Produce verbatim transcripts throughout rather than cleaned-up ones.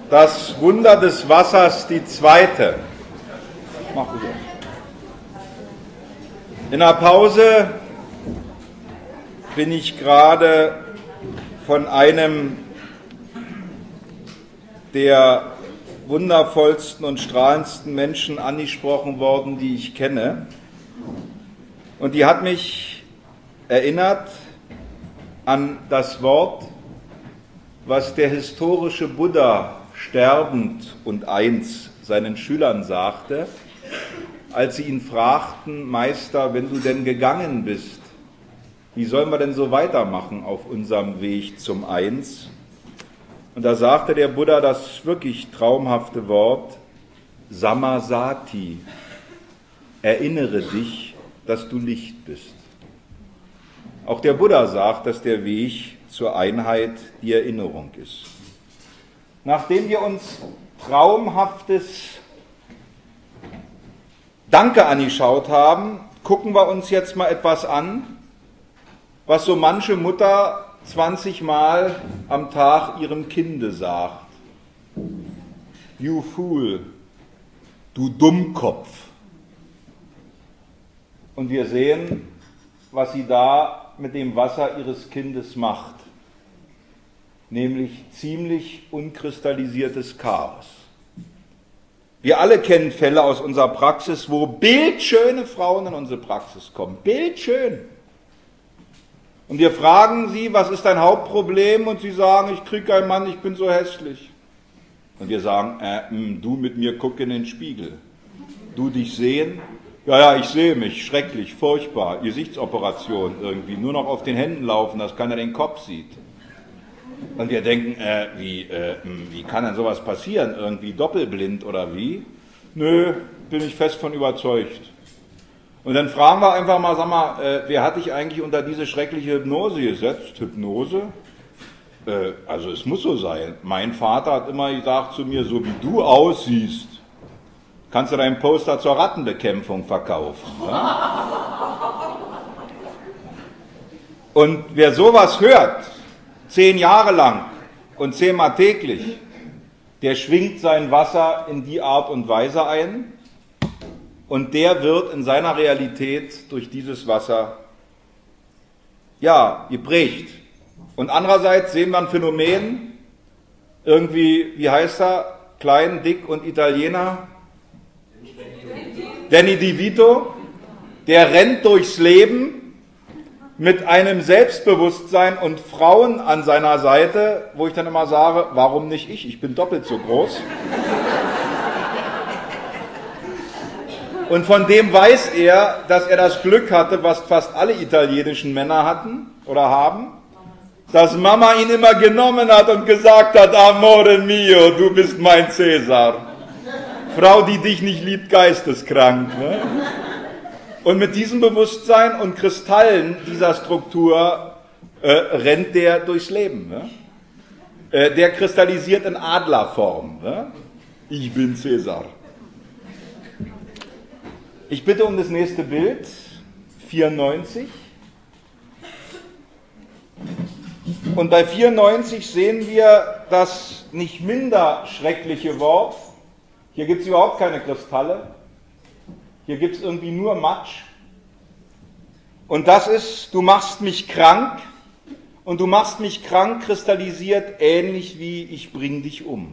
Das Wunder des Wassers, die zweite. Mach bitte. In der Pause bin ich gerade von einem der wundervollsten und strahlendsten Menschen angesprochen worden, die ich kenne. Und die hat mich erinnert an das Wort, was der historische Buddha sterbend und eins seinen Schülern sagte, als sie ihn fragten: Meister, wenn du denn gegangen bist, wie sollen wir denn so weitermachen auf unserem Weg zum Eins? Und da sagte der Buddha das wirklich traumhafte Wort Samasati, erinnere dich, dass du Licht bist. Auch der Buddha sagt, dass der Weg zur Einheit die Erinnerung ist. Nachdem wir uns traumhaftes Danke angeschaut haben, gucken wir uns jetzt mal etwas an, was so manche Mutter zwanzig Mal am Tag ihrem Kinde sagt. You fool, du Dummkopf. Und wir sehen, was sie da mit dem Wasser ihres Kindes macht, nämlich ziemlich unkristallisiertes Chaos. Wir alle kennen Fälle aus unserer Praxis, wo bildschöne Frauen in unsere Praxis kommen. Bildschön. Und wir fragen sie, was ist dein Hauptproblem? Und sie sagen, ich kriege keinen Mann, ich bin so hässlich. Und wir sagen, äh, mh, du mit mir guck in den Spiegel. Du dich sehen? Ja, ja, ich sehe mich, schrecklich, furchtbar, Gesichtsoperation irgendwie, nur noch auf den Händen laufen, dass keiner den Kopf sieht. Und wir denken, äh, wie, äh, wie kann denn sowas passieren? Irgendwie doppelblind oder wie? Nö, bin ich fest von überzeugt. Und dann fragen wir einfach mal, sag mal, äh, wer hat dich eigentlich unter diese schreckliche Hypnose gesetzt? Hypnose? Äh, also es muss so sein. Mein Vater hat immer gesagt zu mir, so wie du aussiehst, kannst du deinen Poster zur Rattenbekämpfung verkaufen. Ja? Und wer sowas hört, zehn Jahre lang und zehnmal täglich, der schwingt sein Wasser in die Art und Weise ein und der wird in seiner Realität durch dieses Wasser, ja, geprägt. Und andererseits sehen wir ein Phänomen, irgendwie, wie heißt er, klein, dick und Italiener, Danny DeVito, der rennt durchs Leben mit einem Selbstbewusstsein und Frauen an seiner Seite, wo ich dann immer sage, warum nicht ich? Ich bin doppelt so groß. Und von dem weiß er, dass er das Glück hatte, was fast alle italienischen Männer hatten oder haben, dass Mama ihn immer genommen hat und gesagt hat, Amore mio, du bist mein Cäsar. Frau, die dich nicht liebt, geisteskrank. Ne? Und mit diesem Bewusstsein und Kristallen dieser Struktur äh, rennt der durchs Leben. Ne? Äh, der kristallisiert in Adlerform. Ne? Ich bin Cäsar. Ich bitte um das nächste Bild, vierundneunzig. Und bei vierundneunzig sehen wir das nicht minder schreckliche Wort. Hier gibt es überhaupt keine Kristalle. Hier gibt es irgendwie nur Matsch. Und das ist, du machst mich krank. Und du machst mich krank kristallisiert ähnlich wie ich bring dich um.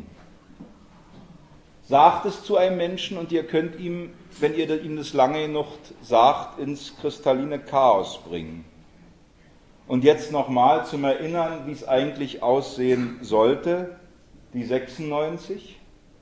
Sagt es zu einem Menschen und ihr könnt ihm, wenn ihr ihm das lange genug sagt, ins kristalline Chaos bringen. Und jetzt nochmal zum Erinnern, wie es eigentlich aussehen sollte, die sechsundneunzig.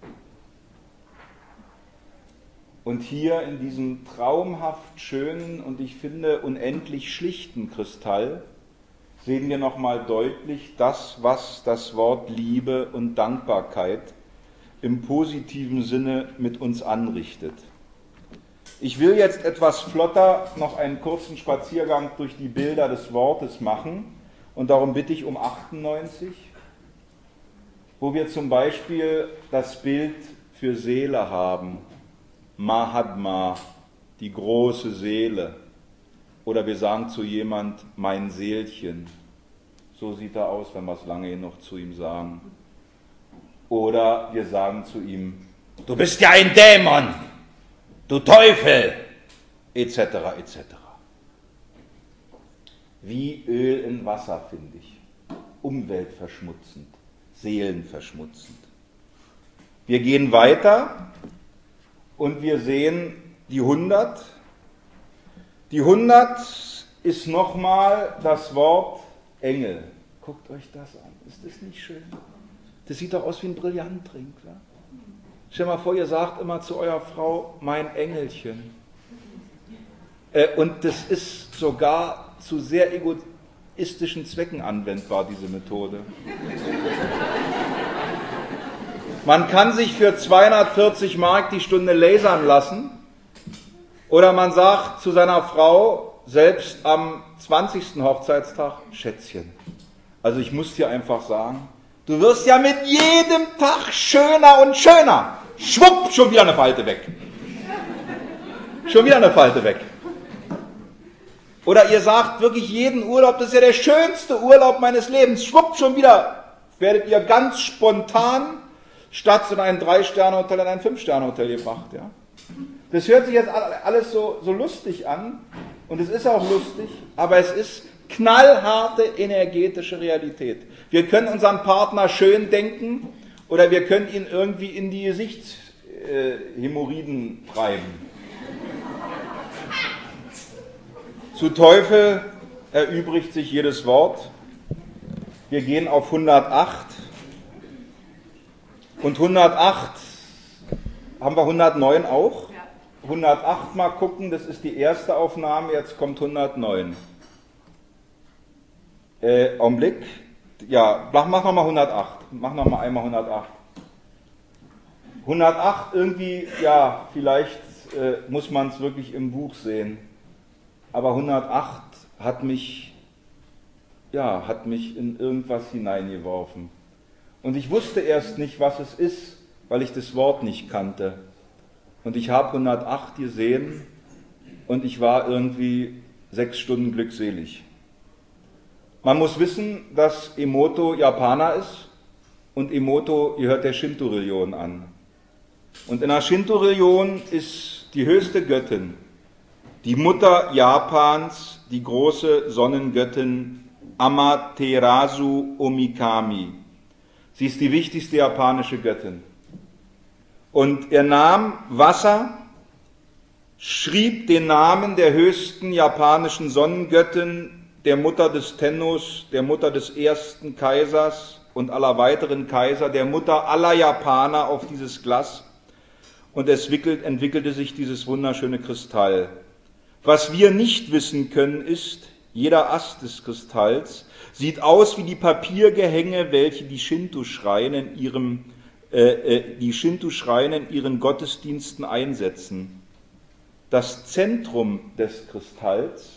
Und hier in diesem traumhaft schönen und ich finde unendlich schlichten Kristall sehen wir nochmal deutlich das, was das Wort Liebe und Dankbarkeit im positiven Sinne mit uns anrichtet. Ich will jetzt etwas flotter noch einen kurzen Spaziergang durch die Bilder des Wortes machen und darum bitte ich um achtundneunzig, wo wir zum Beispiel das Bild für Seele haben. Mahatma, die große Seele. Oder wir sagen zu jemand, mein Seelchen. So sieht er aus, wenn wir es lange noch zu ihm sagen. Oder wir sagen zu ihm, du bist ja ein Dämon, du Teufel, et cetera et cetera. Wie Öl in Wasser, finde ich. Umweltverschmutzend, seelenverschmutzend. Wir gehen weiter und wir sehen die hundert. Die hundert ist nochmal das Wort Engel. Guckt euch das an. Ist das nicht schön? Das sieht doch aus wie ein Brillantring. Klar? Stell mal vor, ihr sagt immer zu eurer Frau, mein Engelchen. Äh, und das ist sogar zu sehr egoistischen Zwecken anwendbar, diese Methode. Man kann sich für zweihundertvierzig Mark die Stunde lasern lassen oder man sagt zu seiner Frau, selbst am zwanzigsten Hochzeitstag, Schätzchen, also ich muss dir einfach sagen, du wirst ja mit jedem Tag schöner und schöner. Schwupp, schon wieder eine Falte weg. Schon wieder eine Falte weg. Oder ihr sagt wirklich jeden Urlaub, das ist ja der schönste Urlaub meines Lebens. Schwupp, schon wieder werdet ihr ganz spontan statt in ein Drei-Sterne-Hotel in ein Fünf-Sterne-Hotel gebracht. Ja? Das hört sich jetzt alles so, so lustig an und es ist auch lustig, aber es ist knallharte energetische Realität. Wir können unseren Partner schön denken oder wir können ihn irgendwie in die Gesichtshämorrhoiden äh, treiben. Zu Teufel erübrigt sich jedes Wort. Wir gehen auf hundertacht. Und hundertacht, haben wir hundertneun auch? Ja. hundertacht mal gucken, das ist die erste Aufnahme, jetzt kommt hundertneun. Äh, Augenblick. Ja, mach, mach nochmal hundertacht. Mach nochmal einmal hundertacht. hundertacht irgendwie, ja, vielleicht äh, muss man es wirklich im Buch sehen. Aber hundertacht hat mich, ja, hat mich in irgendwas hineingeworfen. Und ich wusste erst nicht, was es ist, weil ich das Wort nicht kannte. Und ich habe hundertacht gesehen und ich war irgendwie sechs Stunden glückselig. Man muss wissen, dass Emoto Japaner ist und Emoto gehört der Shinto-Religion an. Und in der Shinto-Religion ist die höchste Göttin, die Mutter Japans, die große Sonnengöttin Amaterasu Omikami. Sie ist die wichtigste japanische Göttin. Und er nahm Wasser, schrieb den Namen der höchsten japanischen Sonnengöttin, der Mutter des Tennos, der Mutter des ersten Kaisers und aller weiteren Kaiser, der Mutter aller Japaner auf dieses Glas. Und es entwickelte sich dieses wunderschöne Kristall. Was wir nicht wissen können ist, jeder Ast des Kristalls sieht aus wie die Papiergehänge, welche die Shinto-Schreine in ihrem, äh, die Shinto-Schreine in ihren Gottesdiensten einsetzen. Das Zentrum des Kristalls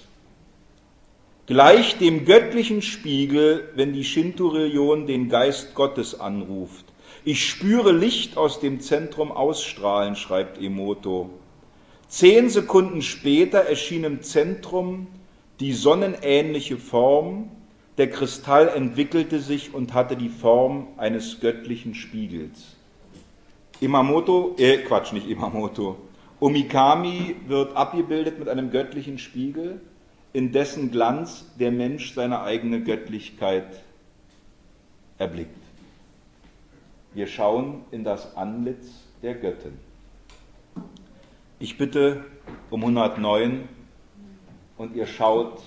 gleicht dem göttlichen Spiegel, wenn die Shinto-Religion den Geist Gottes anruft. Ich spüre Licht aus dem Zentrum ausstrahlen, schreibt Emoto. Zehn Sekunden später erschien im Zentrum die sonnenähnliche Form, der Kristall entwickelte sich und hatte die Form eines göttlichen Spiegels. Imamoto, äh, Quatsch, nicht Imamoto, Omikami wird abgebildet mit einem göttlichen Spiegel, in dessen Glanz der Mensch seine eigene Göttlichkeit erblickt. Wir schauen in das Antlitz der Göttin. Ich bitte um hundertneun und ihr schaut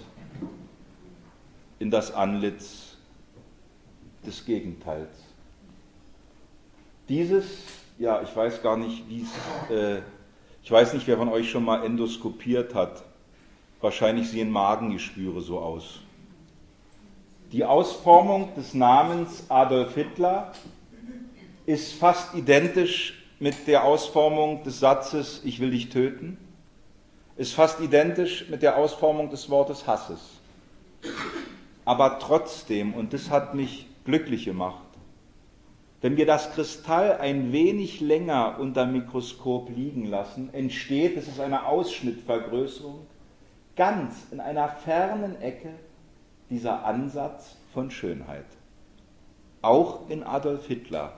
in das Antlitz des Gegenteils. Dieses, ja, ich weiß gar nicht, wie es, äh, ich weiß nicht, wer von euch schon mal endoskopiert hat. Wahrscheinlich sehen Magengeschwüre so aus. Die Ausformung des Namens Adolf Hitler ist fast identisch mit der Ausformung des Satzes Ich will dich töten, ist fast identisch mit der Ausformung des Wortes Hasses. Aber trotzdem, und das hat mich glücklich gemacht, wenn wir das Kristall ein wenig länger unter dem Mikroskop liegen lassen, entsteht, das ist eine Ausschnittvergrößerung, ganz in einer fernen Ecke dieser Ansatz von Schönheit. Auch in Adolf Hitler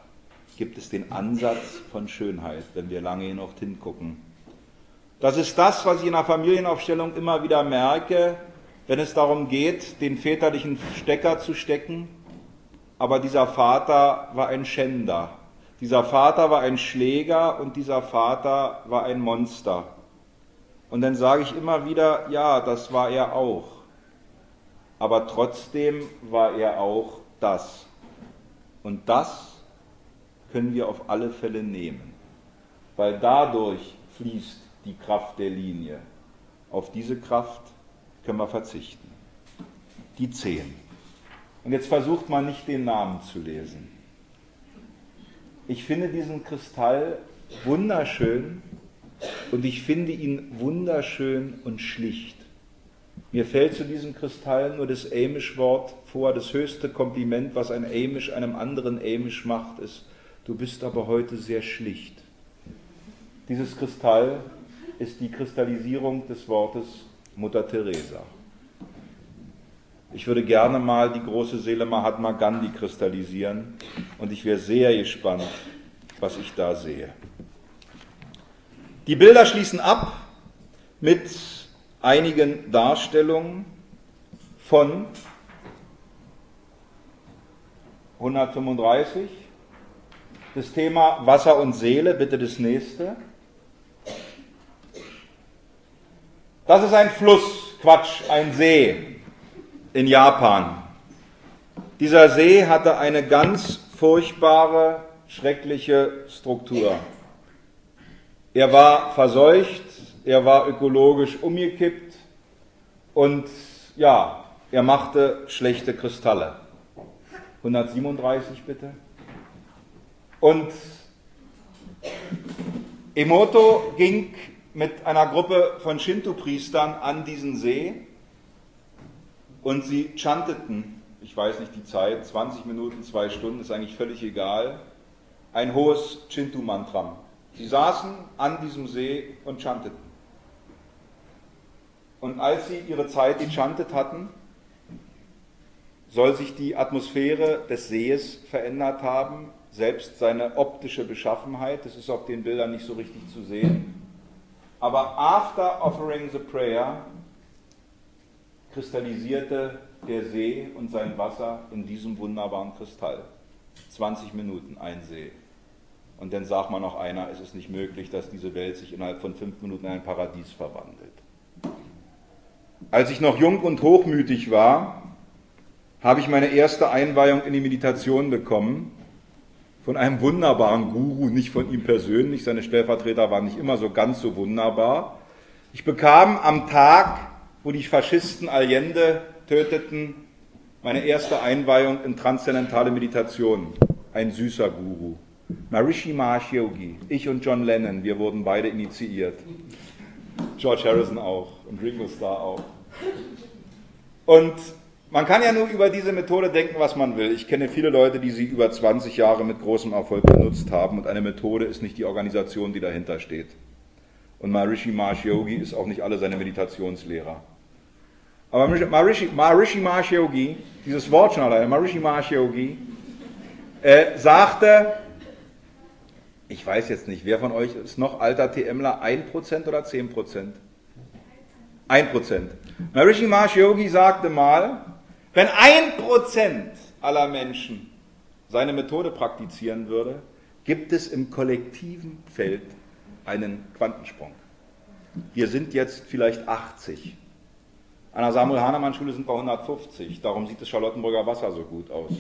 gibt es den Ansatz von Schönheit, wenn wir lange genug hingucken. Das ist das, was ich in der Familienaufstellung immer wieder merke, wenn es darum geht, den väterlichen Stecker zu stecken. Aber dieser Vater war ein Schänder. Dieser Vater war ein Schläger und dieser Vater war ein Monster. Und dann sage ich immer wieder, ja, das war er auch. Aber trotzdem war er auch das. Und das können wir auf alle Fälle nehmen, weil dadurch fließt die Kraft der Linie. Auf diese Kraft können wir verzichten. Die zehn. Und jetzt versucht man nicht den Namen zu lesen. Ich finde diesen Kristall wunderschön und ich finde ihn wunderschön und schlicht. Mir fällt zu diesem Kristall nur das Amish-Wort vor, das höchste Kompliment, was ein Amish einem anderen Amish macht, ist: Du bist aber heute sehr schlicht. Dieses Kristall ist die Kristallisierung des Wortes Mutter Teresa. Ich würde gerne mal die große Seele Mahatma Gandhi kristallisieren und ich wäre sehr gespannt, was ich da sehe. Die Bilder schließen ab mit einigen Darstellungen von hundertfünfunddreißig. Das Thema Wasser und Seele, bitte das nächste. Das ist ein Fluss, Quatsch, ein See in Japan. Dieser See hatte eine ganz furchtbare, schreckliche Struktur. Er war verseucht, er war ökologisch umgekippt und ja, er machte schlechte Kristalle. hundertsiebenunddreißig bitte. Und Emoto ging mit einer Gruppe von Shinto-Priestern an diesen See und sie chanteten, ich weiß nicht die Zeit, zwanzig Minuten, zwei Stunden, ist eigentlich völlig egal, ein hohes Shinto-Mantram. Sie saßen an diesem See und chanteten. Und als sie ihre Zeit gechantet hatten, soll sich die Atmosphäre des Sees verändert haben, selbst seine optische Beschaffenheit, das ist auf den Bildern nicht so richtig zu sehen. Aber after offering the prayer kristallisierte der See und sein Wasser in diesem wunderbaren Kristall. zwanzig Minuten ein See. Und dann sagt man noch einer, es ist nicht möglich, dass diese Welt sich innerhalb von fünf Minuten in ein Paradies verwandelt. Als ich noch jung und hochmütig war, habe ich meine erste Einweihung in die Meditation bekommen von einem wunderbaren Guru, nicht von ihm persönlich, seine Stellvertreter waren nicht immer so ganz so wunderbar. Ich bekam am Tag, wo die Faschisten Allende töteten, meine erste Einweihung in transzendentale Meditation. Ein süßer Guru. Maharishi Mahesh Yogi, ich und John Lennon, wir wurden beide initiiert. George Harrison auch und Ringo Starr auch. Und man kann ja nur über diese Methode denken, was man will. Ich kenne viele Leute, die sie über zwanzig Jahre mit großem Erfolg benutzt haben und eine Methode ist nicht die Organisation, die dahinter steht. Und Maharishi Mahesh Yogi ist auch nicht alle seine Meditationslehrer. Aber Maharishi, Maharishi Mahesh Yogi, dieses Wort schon alleine, Maharishi Mahesh Yogi, äh, sagte, ich weiß jetzt nicht, wer von euch ist noch alter TMler, ein Prozent oder zehn Prozent? ein Prozent. Maharishi Mahesh Yogi sagte mal, wenn ein Prozent aller Menschen seine Methode praktizieren würde, gibt es im kollektiven Feld einen Quantensprung. Wir sind jetzt vielleicht achtzig. An der Samuel Hahnemann Schule sind wir hundertfünfzig. Darum sieht das Charlottenburger Wasser so gut aus.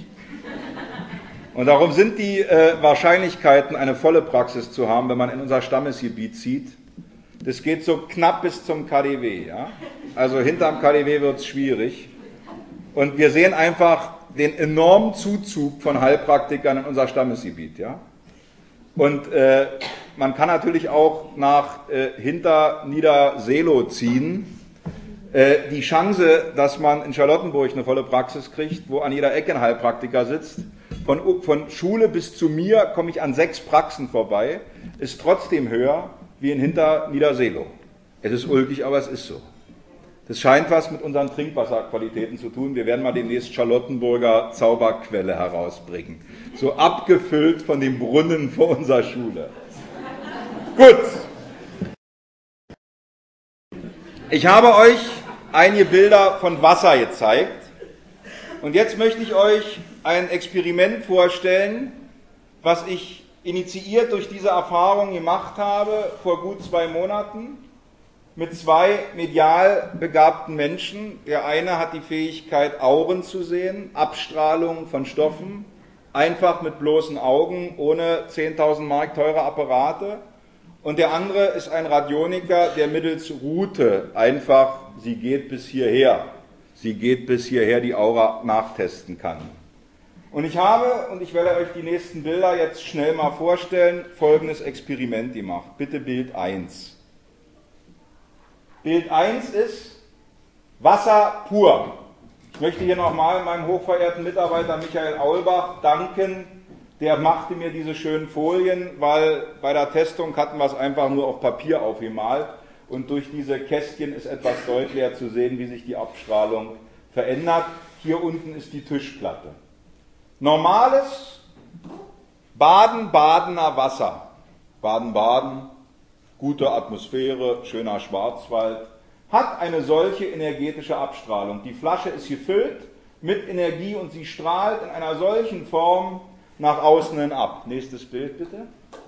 Und darum sind die äh, Wahrscheinlichkeiten, eine volle Praxis zu haben, wenn man in unser Stammesgebiet zieht, das geht so knapp bis zum K D W. Ja? Also hinterm K D W wird es schwierig. Und wir sehen einfach den enormen Zuzug von Heilpraktikern in unser Stammesgebiet. Ja? Und äh, man kann natürlich auch nach äh, hinter Niederseelow ziehen. Äh, die Chance, dass man in Charlottenburg eine volle Praxis kriegt, wo an jeder Ecke ein Heilpraktiker sitzt, von, von Schule bis zu mir komme ich an sechs Praxen vorbei, ist trotzdem höher wie in hinter Niederseelow. Es ist ulkig, aber es ist so. Das scheint was mit unseren Trinkwasserqualitäten zu tun. Wir werden mal demnächst Charlottenburger Zauberquelle herausbringen. So abgefüllt von dem Brunnen vor unserer Schule. Gut. Ich habe euch einige Bilder von Wasser gezeigt. Und jetzt möchte ich euch ein Experiment vorstellen, was ich initiiert durch diese Erfahrung gemacht habe vor gut zwei Monaten mit zwei medial begabten Menschen. Der eine hat die Fähigkeit, Auren zu sehen, Abstrahlung von Stoffen, einfach mit bloßen Augen, ohne zehntausend Mark teure Apparate. Und der andere ist ein Radioniker, der mittels Route einfach, sie geht bis hierher, sie geht bis hierher, die Aura nachtesten kann. Und ich habe, und ich werde euch die nächsten Bilder jetzt schnell mal vorstellen, folgendes Experiment gemacht. Bitte Bild eins. Bild eins ist Wasser pur. Ich möchte hier nochmal meinem hochverehrten Mitarbeiter Michael Aulbach danken. Der machte mir diese schönen Folien, weil bei der Testung hatten wir es einfach nur auf Papier aufgemalt. Und durch diese Kästchen ist etwas deutlicher zu sehen, wie sich die Abstrahlung verändert. Hier unten ist die Tischplatte. Normales Baden-Badener Wasser. Baden-Baden, gute Atmosphäre, schöner Schwarzwald, hat eine solche energetische Abstrahlung. Die Flasche ist gefüllt mit Energie und sie strahlt in einer solchen Form nach außen hin ab. Nächstes Bild bitte.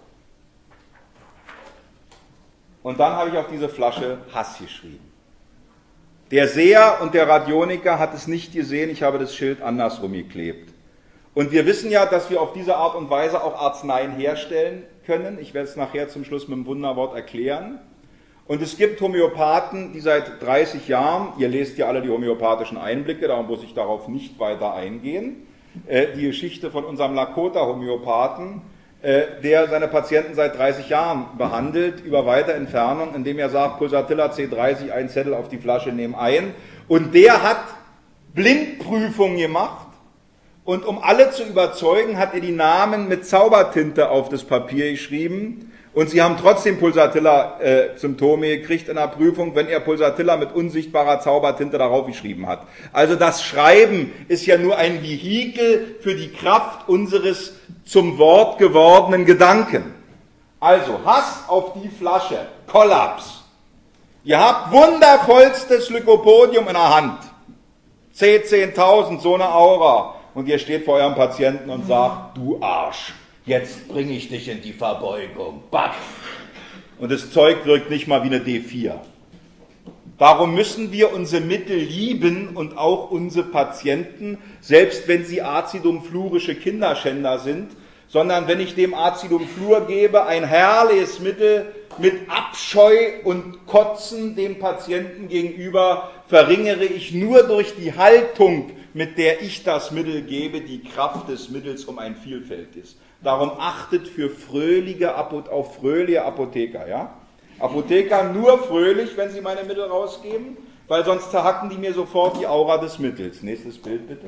Und dann habe ich auf diese Flasche Hass geschrieben. Der Seher und der Radioniker hat es nicht gesehen, ich habe das Schild andersrum geklebt. Und wir wissen ja, dass wir auf diese Art und Weise auch Arzneien herstellen können. Ich werde es nachher zum Schluss mit dem Wunderwort erklären. Und es gibt Homöopathen, die seit dreißig Jahren, ihr lest ja alle die homöopathischen Einblicke, darum muss ich darauf nicht weiter eingehen, äh, die Geschichte von unserem Lakota-Homöopathen, äh, der seine Patienten seit dreißig Jahren behandelt, über weite Entfernung, indem er sagt, Pulsatilla C dreißig, ein Zettel auf die Flasche, nehm ein. Und der hat Blindprüfungen gemacht. Und um alle zu überzeugen, hat er die Namen mit Zaubertinte auf das Papier geschrieben. Und sie haben trotzdem Pulsatilla-Symptome äh, gekriegt in der Prüfung, wenn er Pulsatilla mit unsichtbarer Zaubertinte darauf geschrieben hat. Also das Schreiben ist ja nur ein Vehikel für die Kraft unseres zum Wort gewordenen Gedanken. Also Hass auf die Flasche, Kollaps. Ihr habt wundervollstes Lycopodium in der Hand. C zehntausend, so eine Aura. Und ihr steht vor eurem Patienten und sagt, du Arsch, jetzt bringe ich dich in die Verbeugung. Back. Und das Zeug wirkt nicht mal wie eine D vier. Darum müssen wir unsere Mittel lieben und auch unsere Patienten, selbst wenn sie acidumfluorische Kinderschänder sind, sondern wenn ich dem Acidumfluor gebe, ein herrliches Mittel mit Abscheu und Kotzen dem Patienten gegenüber, verringere ich nur durch die Haltung, mit der ich das Mittel gebe, die Kraft des Mittels um ein Vielfältiges. Darum achtet für fröhliche, auf fröhliche Apotheker. Ja? Apotheker nur fröhlich, wenn sie meine Mittel rausgeben, weil sonst zerhacken die mir sofort die Aura des Mittels. Nächstes Bild bitte.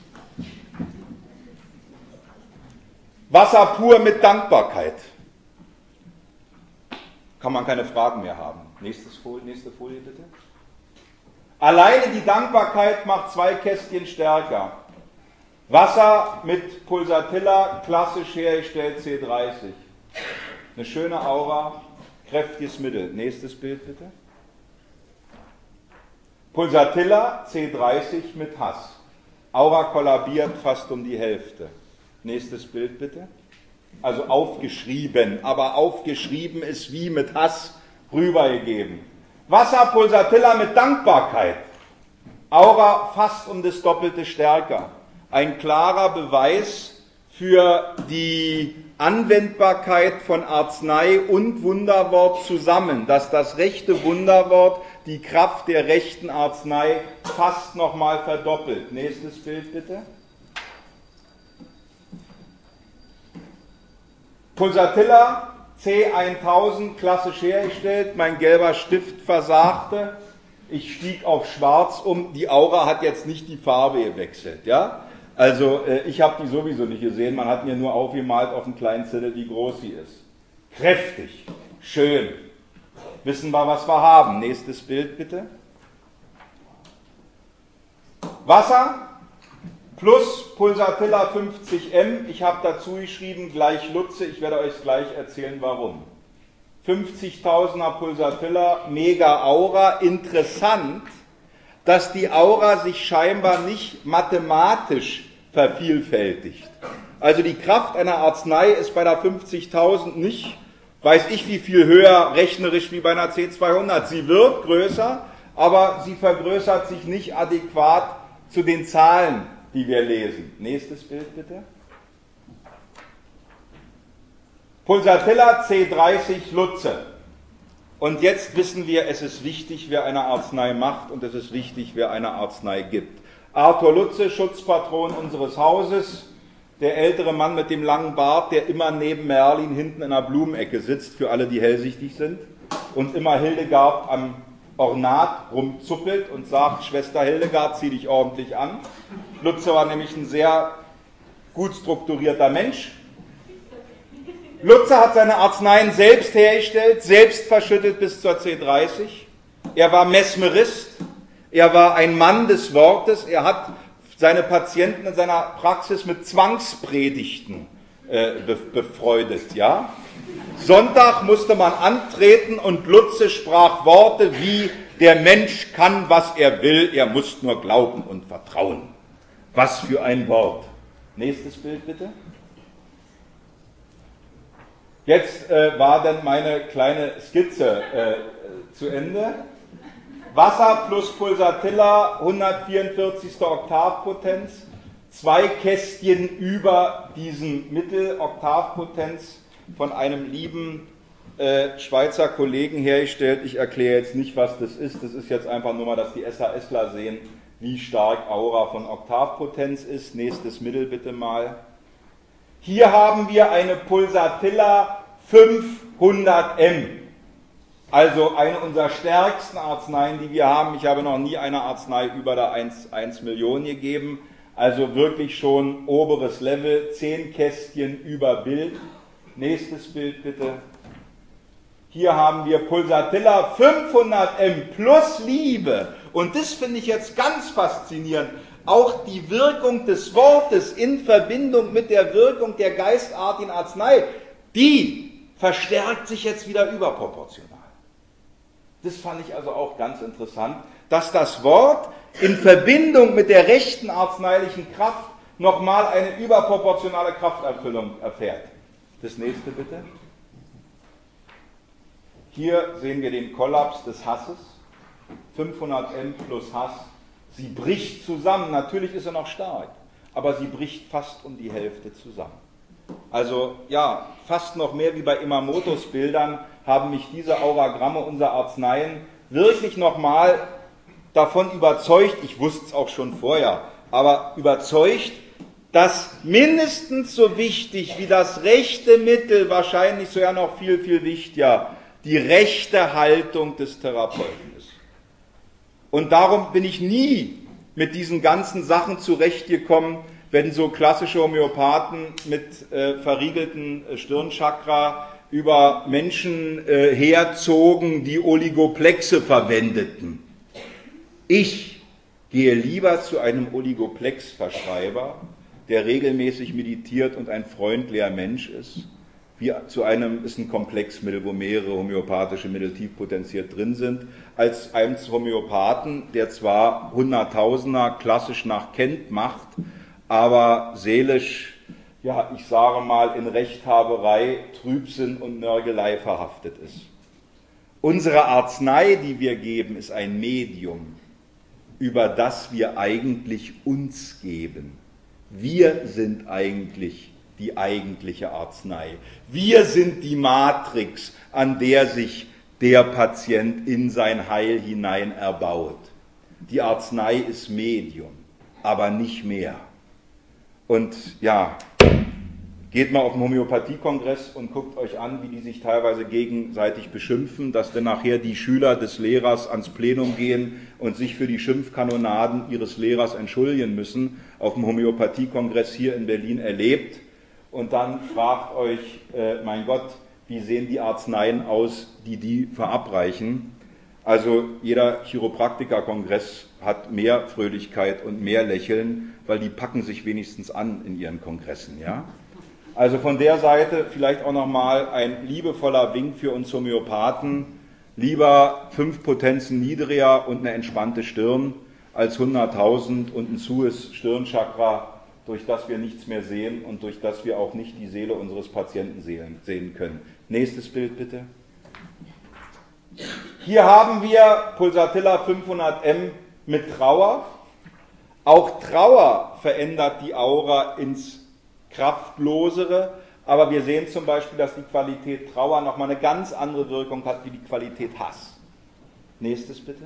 Wasser pur mit Dankbarkeit. Kann man keine Fragen mehr haben. Nächstes Folie, nächste Folie bitte. Alleine die Dankbarkeit macht zwei Kästchen stärker. Wasser mit Pulsatilla, klassisch hergestellt C dreißig. Eine schöne Aura, kräftiges Mittel. Nächstes Bild bitte. Pulsatilla C dreißig mit Hass. Aura kollabiert fast um die Hälfte. Nächstes Bild bitte. Also aufgeschrieben, aber aufgeschrieben ist wie mit Hass rübergegeben. Wasser Pulsatilla mit Dankbarkeit. Aura fast um das Doppelte stärker. Ein klarer Beweis für die Anwendbarkeit von Arznei und Wunderwort zusammen, dass das rechte Wunderwort die Kraft der rechten Arznei fast nochmal verdoppelt. Nächstes Bild bitte. Pulsatilla C tausend, klassisch hergestellt, mein gelber Stift versagte, ich stieg auf schwarz um, die Aura hat jetzt nicht die Farbe gewechselt, ja? Also äh, ich habe die sowieso nicht gesehen, man hat mir nur aufgemalt auf einem kleinen Zettel, wie groß sie ist. Kräftig, schön. Wissen wir, was wir haben. Nächstes Bild bitte. Wasser plus Pulsatilla fünfzig M. Ich habe dazu geschrieben, gleich Lutze. Ich werde euch gleich erzählen, warum. fünfzigtausender Pulsatilla, Mega Aura. Interessant, dass die Aura sich scheinbar nicht mathematisch vervielfältigt. Also die Kraft einer Arznei ist bei der fünfzigtausend nicht, weiß ich wie viel höher rechnerisch wie bei einer C zweihundert. Sie wird größer, aber sie vergrößert sich nicht adäquat zu den Zahlen, die wir lesen. Nächstes Bild bitte. Pulsatilla C dreißig Lutze. Und jetzt wissen wir, es ist wichtig, wer eine Arznei macht und es ist wichtig, wer eine Arznei gibt. Arthur Lutze, Schutzpatron unseres Hauses, der ältere Mann mit dem langen Bart, der immer neben Merlin hinten in einer Blumenecke sitzt, für alle, die hellsichtig sind, und immer Hildegard am Ornat rumzuppelt und sagt, Schwester Hildegard, zieh dich ordentlich an. Lutze war nämlich ein sehr gut strukturierter Mensch. Lutze hat seine Arzneien selbst hergestellt, selbst verschüttet bis zur C dreißig. Er war Mesmerist, er war ein Mann des Wortes, er hat seine Patienten in seiner Praxis mit Zwangspredigten äh, be- befreudet. Ja? Sonntag musste man antreten und Lutze sprach Worte wie, der Mensch kann, was er will, er muss nur glauben und vertrauen. Was für ein Wort. Nächstes Bild bitte. Jetzt äh, war dann meine kleine Skizze äh, zu Ende. Wasser plus Pulsatilla, hundertvierundvierzigste Oktavpotenz, zwei Kästchen über diesen Mittel-Oktavpotenz von einem lieben äh, Schweizer Kollegen hergestellt. Ich erkläre jetzt nicht, was das ist. Das ist jetzt einfach nur mal, dass die SHSler sehen, wie stark Aura von Oktavpotenz ist. Nächstes Mittel bitte mal. Hier haben wir eine Pulsatilla fünfhundert M. Also eine unserer stärksten Arzneien, die wir haben. Ich habe noch nie eine Arznei über der eins Million gegeben. Also wirklich schon oberes Level. zehn Kästchen über Bild. Nächstes Bild bitte. Hier haben wir Pulsatilla fünfhundert M plus Liebe. Und das finde ich jetzt ganz faszinierend. Auch die Wirkung des Wortes in Verbindung mit der Wirkung der geistartigen Arznei, die verstärkt sich jetzt wieder überproportional. Das fand ich also auch ganz interessant, dass das Wort in Verbindung mit der rechten arzneilichen Kraft nochmal eine überproportionale Krafterfüllung erfährt. Das nächste bitte. Hier sehen wir den Kollaps des Hasses. fünfhundert M plus Hass. Sie bricht zusammen. Natürlich ist er noch stark, aber sie bricht fast um die Hälfte zusammen. Also ja, fast noch mehr wie bei Imamotos Bildern haben mich diese Auragramme unserer Arzneien wirklich nochmal davon überzeugt, ich wusste es auch schon vorher, aber überzeugt, dass mindestens so wichtig wie das rechte Mittel, wahrscheinlich sogar noch viel, viel wichtiger, die rechte Haltung des Therapeuten ist. Und darum bin ich nie mit diesen ganzen Sachen zurechtgekommen, wenn so klassische Homöopathen mit äh, verriegelten äh, Stirnchakra über Menschen äh, herzogen, die Oligoplexe verwendeten. Ich gehe lieber zu einem Oligoplex-Verschreiber, der regelmäßig meditiert und ein freundlicher Mensch ist, wie zu einem, ist ein Komplexmittel, wo mehrere homöopathische Mittel tief potenziert drin sind, als einem Homöopathen, der zwar Hunderttausender klassisch nach Kent macht, aber seelisch, ja, ich sage mal, in Rechthaberei, Trübsinn und Nörgelei verhaftet ist. Unsere Arznei, die wir geben, ist ein Medium, über das wir eigentlich uns geben. Wir sind eigentlich die eigentliche Arznei. Wir sind die Matrix, an der sich der Patient in sein Heil hinein erbaut. Die Arznei ist Medium, aber nicht mehr. Und ja, geht mal auf den Homöopathiekongress und guckt euch an, wie die sich teilweise gegenseitig beschimpfen, dass dann nachher die Schüler des Lehrers ans Plenum gehen und sich für die Schimpfkanonaden ihres Lehrers entschuldigen müssen. Auf dem Homöopathiekongress hier in Berlin erlebt. Und dann fragt euch, äh, mein Gott, wie sehen die Arzneien aus, die die verabreichen? Also jeder Chiropraktiker-Kongress hat mehr Fröhlichkeit und mehr Lächeln, weil die packen sich wenigstens an in ihren Kongressen. Ja? Also von der Seite vielleicht auch nochmal ein liebevoller Wink für uns Homöopathen. Lieber fünf Potenzen niedriger und eine entspannte Stirn als hunderttausend und ein zues Stirnchakra, durch das wir nichts mehr sehen und durch das wir auch nicht die Seele unseres Patienten sehen können. Nächstes Bild bitte. Hier haben wir Pulsatilla fünfhundert M mit Trauer. Auch Trauer verändert die Aura ins Kraftlosere, aber wir sehen zum Beispiel, dass die Qualität Trauer nochmal eine ganz andere Wirkung hat wie die Qualität Hass. Nächstes bitte.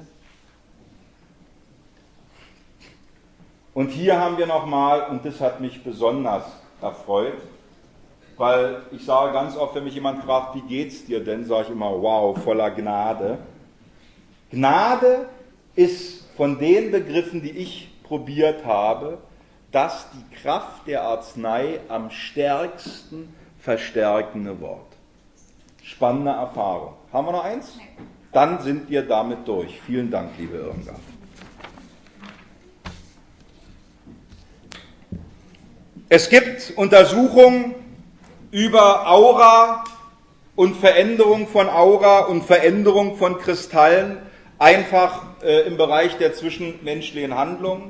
Und hier haben wir nochmal, und das hat mich besonders erfreut, weil ich sage ganz oft, wenn mich jemand fragt, wie geht's dir denn, sage ich immer, wow, voller Gnade. Gnade ist von den Begriffen, die ich probiert habe, das die Kraft der Arznei am stärksten verstärkende Wort. Spannende Erfahrung. Haben wir noch eins? Dann sind wir damit durch. Vielen Dank, liebe Irmgard. Es gibt Untersuchungen über Aura und Veränderung von Aura und Veränderung von Kristallen, einfach äh, im Bereich der zwischenmenschlichen Handlungen.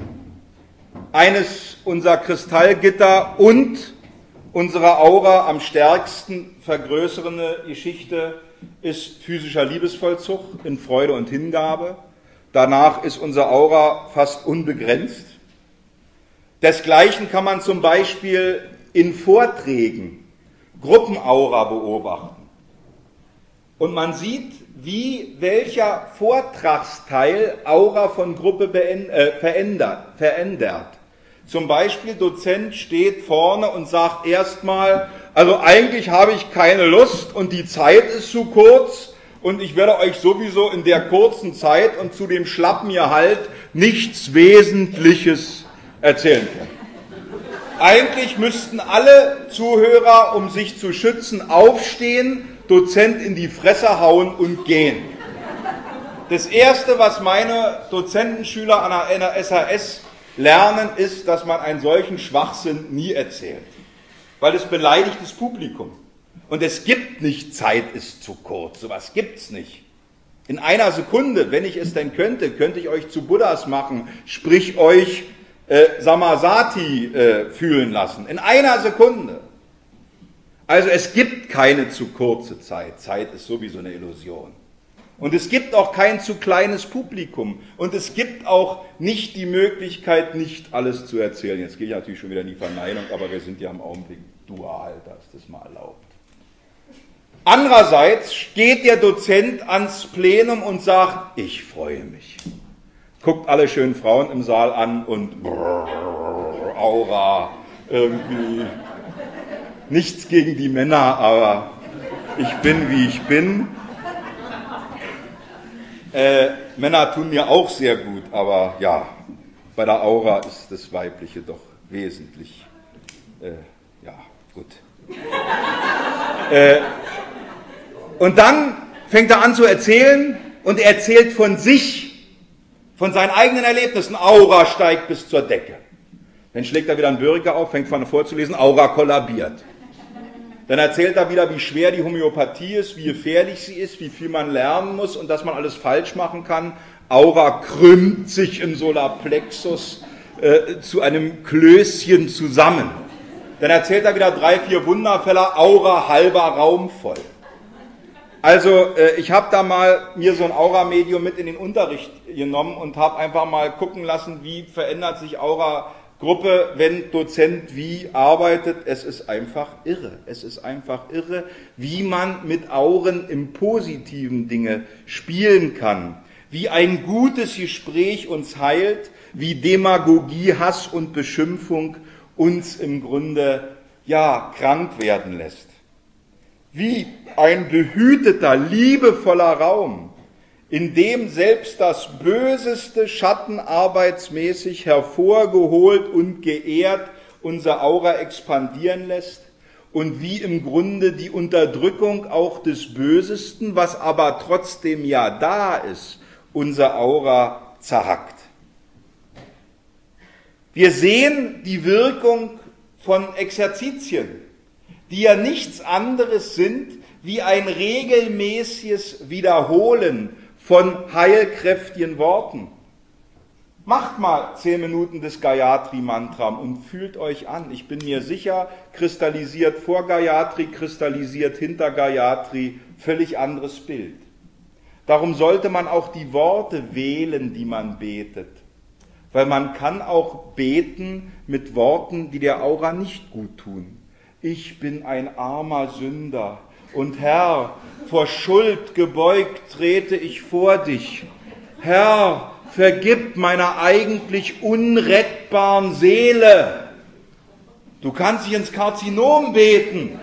Eines unserer Kristallgitter und unsere Aura am stärksten vergrößernde Geschichte ist physischer Liebesvollzug in Freude und Hingabe. Danach ist unsere Aura fast unbegrenzt. Desgleichen kann man zum Beispiel in Vorträgen Gruppenaura beobachten. Und man sieht, wie welcher Vortragsteil Aura von Gruppe beänd- verändert, verändert. Zum Beispiel Dozent steht vorne und sagt erstmal, also eigentlich habe ich keine Lust und die Zeit ist zu kurz und ich werde euch sowieso in der kurzen Zeit und zu dem schlappen Gehalt nichts Wesentliches erzählen können. Eigentlich müssten alle Zuhörer, um sich zu schützen, aufstehen, Dozent in die Fresse hauen und gehen. Das Erste, was meine Dozentenschüler an einer S H S lernen, ist, dass man einen solchen Schwachsinn nie erzählt. Weil es beleidigt das Publikum. Und es gibt nicht, Zeit ist zu kurz, sowas gibt's nicht. In einer Sekunde, wenn ich es denn könnte, könnte ich euch zu Buddhas machen, sprich euch äh, Samasati äh, fühlen lassen. In einer Sekunde. Also es gibt keine zu kurze Zeit. Zeit ist sowieso eine Illusion. Und es gibt auch kein zu kleines Publikum. Und es gibt auch nicht die Möglichkeit, nicht alles zu erzählen. Jetzt gehe ich natürlich schon wieder in die Verneinung, aber wir sind ja im Augenblick dual, da ist das mal erlaubt. Andererseits steht der Dozent ans Plenum und sagt, ich freue mich. Guckt alle schönen Frauen im Saal an und brrr, Aura, irgendwie. Nichts gegen die Männer, aber ich bin, wie ich bin. Äh, Männer tun mir auch sehr gut, aber ja, bei der Aura ist das Weibliche doch wesentlich. Äh, ja, gut. äh, und dann fängt er an zu erzählen und er erzählt von sich, von seinen eigenen Erlebnissen. Aura steigt bis zur Decke. Dann schlägt er wieder einen Bürger auf, fängt vorne vorzulesen, Aura kollabiert. Dann erzählt er wieder, wie schwer die Homöopathie ist, wie gefährlich sie ist, wie viel man lernen muss und dass man alles falsch machen kann. Aura krümmt sich im Solarplexus äh, zu einem Klößchen zusammen. Dann erzählt er wieder drei, vier Wunderfälle, Aura halber Raum voll. Also äh, ich habe da mal mir so ein Aura-Medium mit in den Unterricht genommen und habe einfach mal gucken lassen, wie verändert sich Aura Gruppe, wenn Dozent wie arbeitet. Es ist einfach irre. Es ist einfach irre, wie man mit Auren im positiven Dinge spielen kann. Wie ein gutes Gespräch uns heilt, wie Demagogie, Hass und Beschimpfung uns im Grunde, ja, krank werden lässt. Wie ein behüteter, liebevoller Raum, in dem selbst das Böseste schattenarbeitsmäßig hervorgeholt und geehrt unsere Aura expandieren lässt und wie im Grunde die Unterdrückung auch des Bösesten, was aber trotzdem ja da ist, unser Aura zerhackt. Wir sehen die Wirkung von Exerzitien, die ja nichts anderes sind wie ein regelmäßiges Wiederholen von heilkräftigen Worten. Macht mal zehn Minuten des Gayatri-Mantra und fühlt euch an. Ich bin mir sicher, kristallisiert vor Gayatri, kristallisiert hinter Gayatri, völlig anderes Bild. Darum sollte man auch die Worte wählen, die man betet. Weil man kann auch beten mit Worten, die der Aura nicht gut tun. Ich bin ein armer Sünder und Herr, vor Schuld gebeugt trete ich vor dich. Herr, vergib meiner eigentlich unrettbaren Seele. Du kannst dich ins Karzinom beten.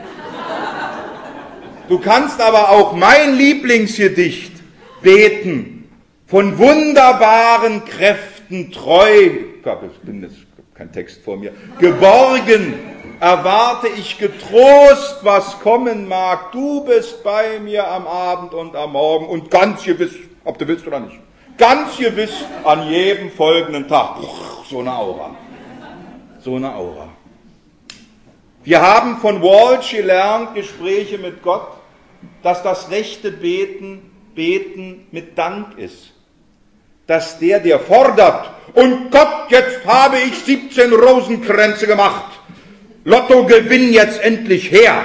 Du kannst aber auch mein Lieblingsgedicht beten. Von wunderbaren Kräften treu, ich bin jetzt kein Text vor mir, geborgen, erwarte ich getrost, was kommen mag. Du bist bei mir am Abend und am Morgen und ganz gewiss, ob du willst oder nicht. Ganz gewiss an jedem folgenden Tag. So eine Aura. So eine Aura. Wir haben von Walsh gelernt, Gespräche mit Gott, dass das rechte Beten, Beten mit Dank ist. Dass der, der fordert, und Gott, jetzt habe ich siebzehn Rosenkränze gemacht, Lottogewinn jetzt endlich her.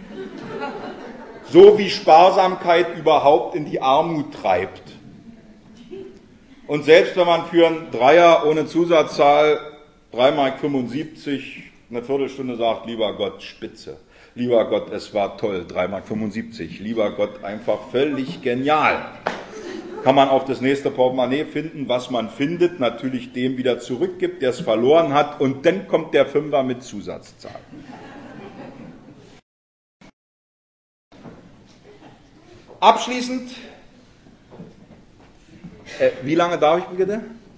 So wie Sparsamkeit überhaupt in die Armut treibt. Und selbst wenn man für einen Dreier ohne Zusatzzahl drei Mark fünfundsiebzig eine Viertelstunde sagt, lieber Gott, spitze, lieber Gott, es war toll, drei Mark fünfundsiebzig, lieber Gott, einfach völlig genial. Kann man auf das nächste Portemonnaie finden, was man findet, natürlich dem wieder zurückgibt, der es verloren hat, und dann kommt der Fünfer mit Zusatzzahl. Abschließend, äh, wie lange darf ich bitte?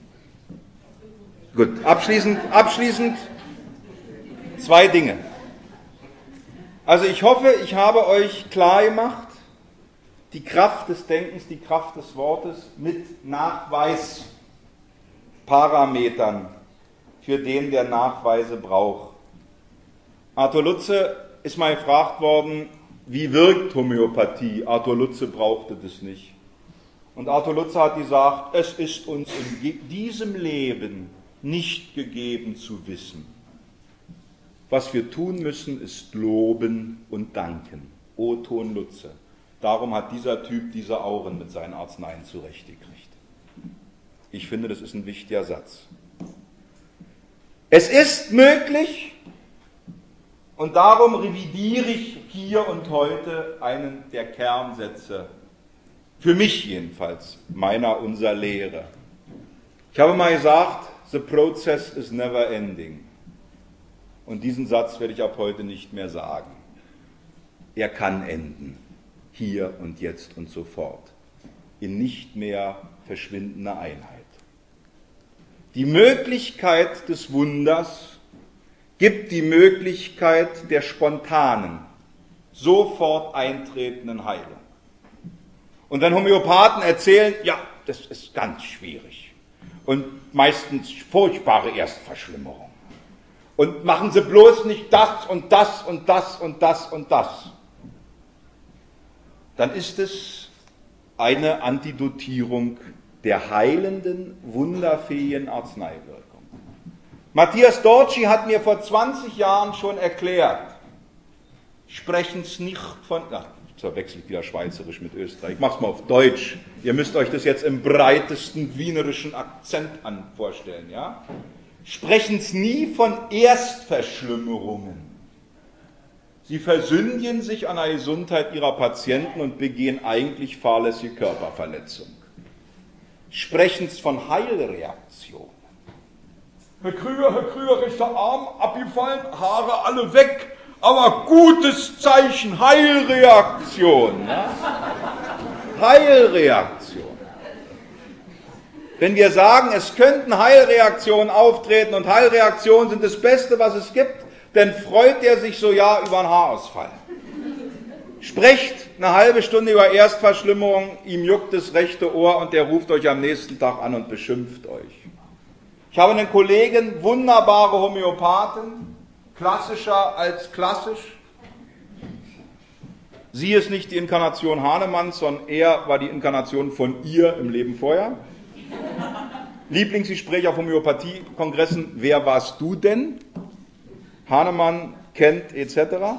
Gut, abschließend, abschließend zwei Dinge. Also ich hoffe, ich habe euch klar gemacht, die Kraft des Denkens, die Kraft des Wortes mit Nachweisparametern für den, der Nachweise braucht. Arthur Lutze ist mal gefragt worden, wie wirkt Homöopathie? Arthur Lutze brauchte das nicht. Und Arthur Lutze hat gesagt, es ist uns in diesem Leben nicht gegeben zu wissen. Was wir tun müssen, ist loben und danken. Oton Lutze. Darum hat dieser Typ diese Auren mit seinen Arzneien zurechtgekriegt. Ich finde, das ist ein wichtiger Satz. Es ist möglich, und darum revidiere ich hier und heute einen der Kernsätze, für mich jedenfalls, meiner, unserer Lehre. Ich habe mal gesagt, the process is never ending. Und diesen Satz werde ich ab heute nicht mehr sagen. Er kann enden. Hier und jetzt und sofort, in nicht mehr verschwindender Einheit. Die Möglichkeit des Wunders gibt die Möglichkeit der spontanen, sofort eintretenden Heilung. Und wenn Homöopathen erzählen, ja, das ist ganz schwierig und meistens furchtbare Erstverschlimmerung und machen Sie bloß nicht das und das und das und das und das, dann ist es eine Antidotierung der heilenden, wunderfähigen Arzneiwirkung. Matthias Dorci hat mir vor zwanzig Jahren schon erklärt, sprechen Sie nicht von, ach, jetzt verwechsel ich wieder Schweizerisch mit Österreich, ich mache es mal auf Deutsch, ihr müsst euch das jetzt im breitesten wienerischen Akzent an vorstellen, ja? Sprechen Sie nie von Erstverschlimmerungen. Sie versündigen sich an der Gesundheit ihrer Patienten und begehen eigentlich fahrlässige Körperverletzung. Sprechen Sie von Heilreaktionen. Herr Krüger, Herr Krüger, rechter Arm abgefallen, Haare alle weg, aber gutes Zeichen, Heilreaktion. Ja? Heilreaktion. Wenn wir sagen, es könnten Heilreaktionen auftreten und Heilreaktionen sind das Beste, was es gibt, dann freut er sich so ja über einen Haarausfall. Sprecht eine halbe Stunde über Erstverschlimmerung, ihm juckt das rechte Ohr und der ruft euch am nächsten Tag an und beschimpft euch. Ich habe einen Kollegen, wunderbare Homöopathin, klassischer als klassisch. Sie ist nicht die Inkarnation Hahnemanns, sondern er war die Inkarnation von ihr im Leben vorher. Lieblingsgespräch auf Homöopathie-Kongressen, wer warst du denn? Hahnemann kennt et cetera.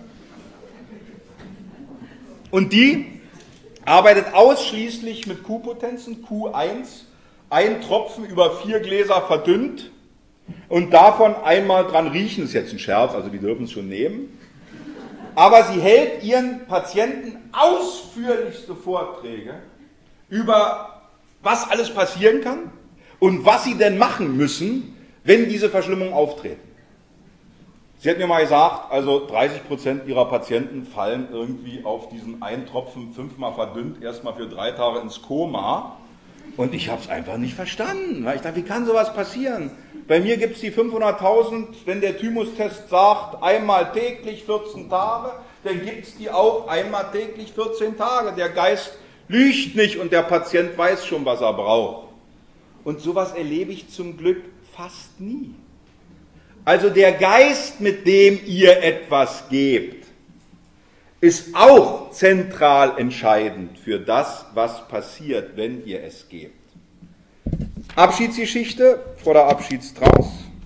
Und die arbeitet ausschließlich mit Q-Potenzen, Q eins, ein Tropfen über vier Gläser verdünnt und davon einmal dran riechen, ist jetzt ein Scherz, also die dürfen es schon nehmen. Aber sie hält ihren Patienten ausführlichste Vorträge über, was alles passieren kann und was sie denn machen müssen, wenn diese Verschlimmungen auftreten. Sie hat mir mal gesagt, also dreißig Prozent ihrer Patienten fallen irgendwie auf diesen einen Tropfen fünfmal verdünnt, erstmal für drei Tage ins Koma. Und ich habe es einfach nicht verstanden. Weil ich dachte, wie kann sowas passieren? Bei mir gibt es die fünfhunderttausend, wenn der Thymus-Test sagt, einmal täglich vierzehn Tage, dann gibt es die auch einmal täglich vierzehn Tage. Der Geist lügt nicht und der Patient weiß schon, was er braucht. Und sowas erlebe ich zum Glück fast nie. Also der Geist, mit dem ihr etwas gebt, ist auch zentral entscheidend für das, was passiert, wenn ihr es gebt. Abschiedsgeschichte vor der Abschiedstrauß.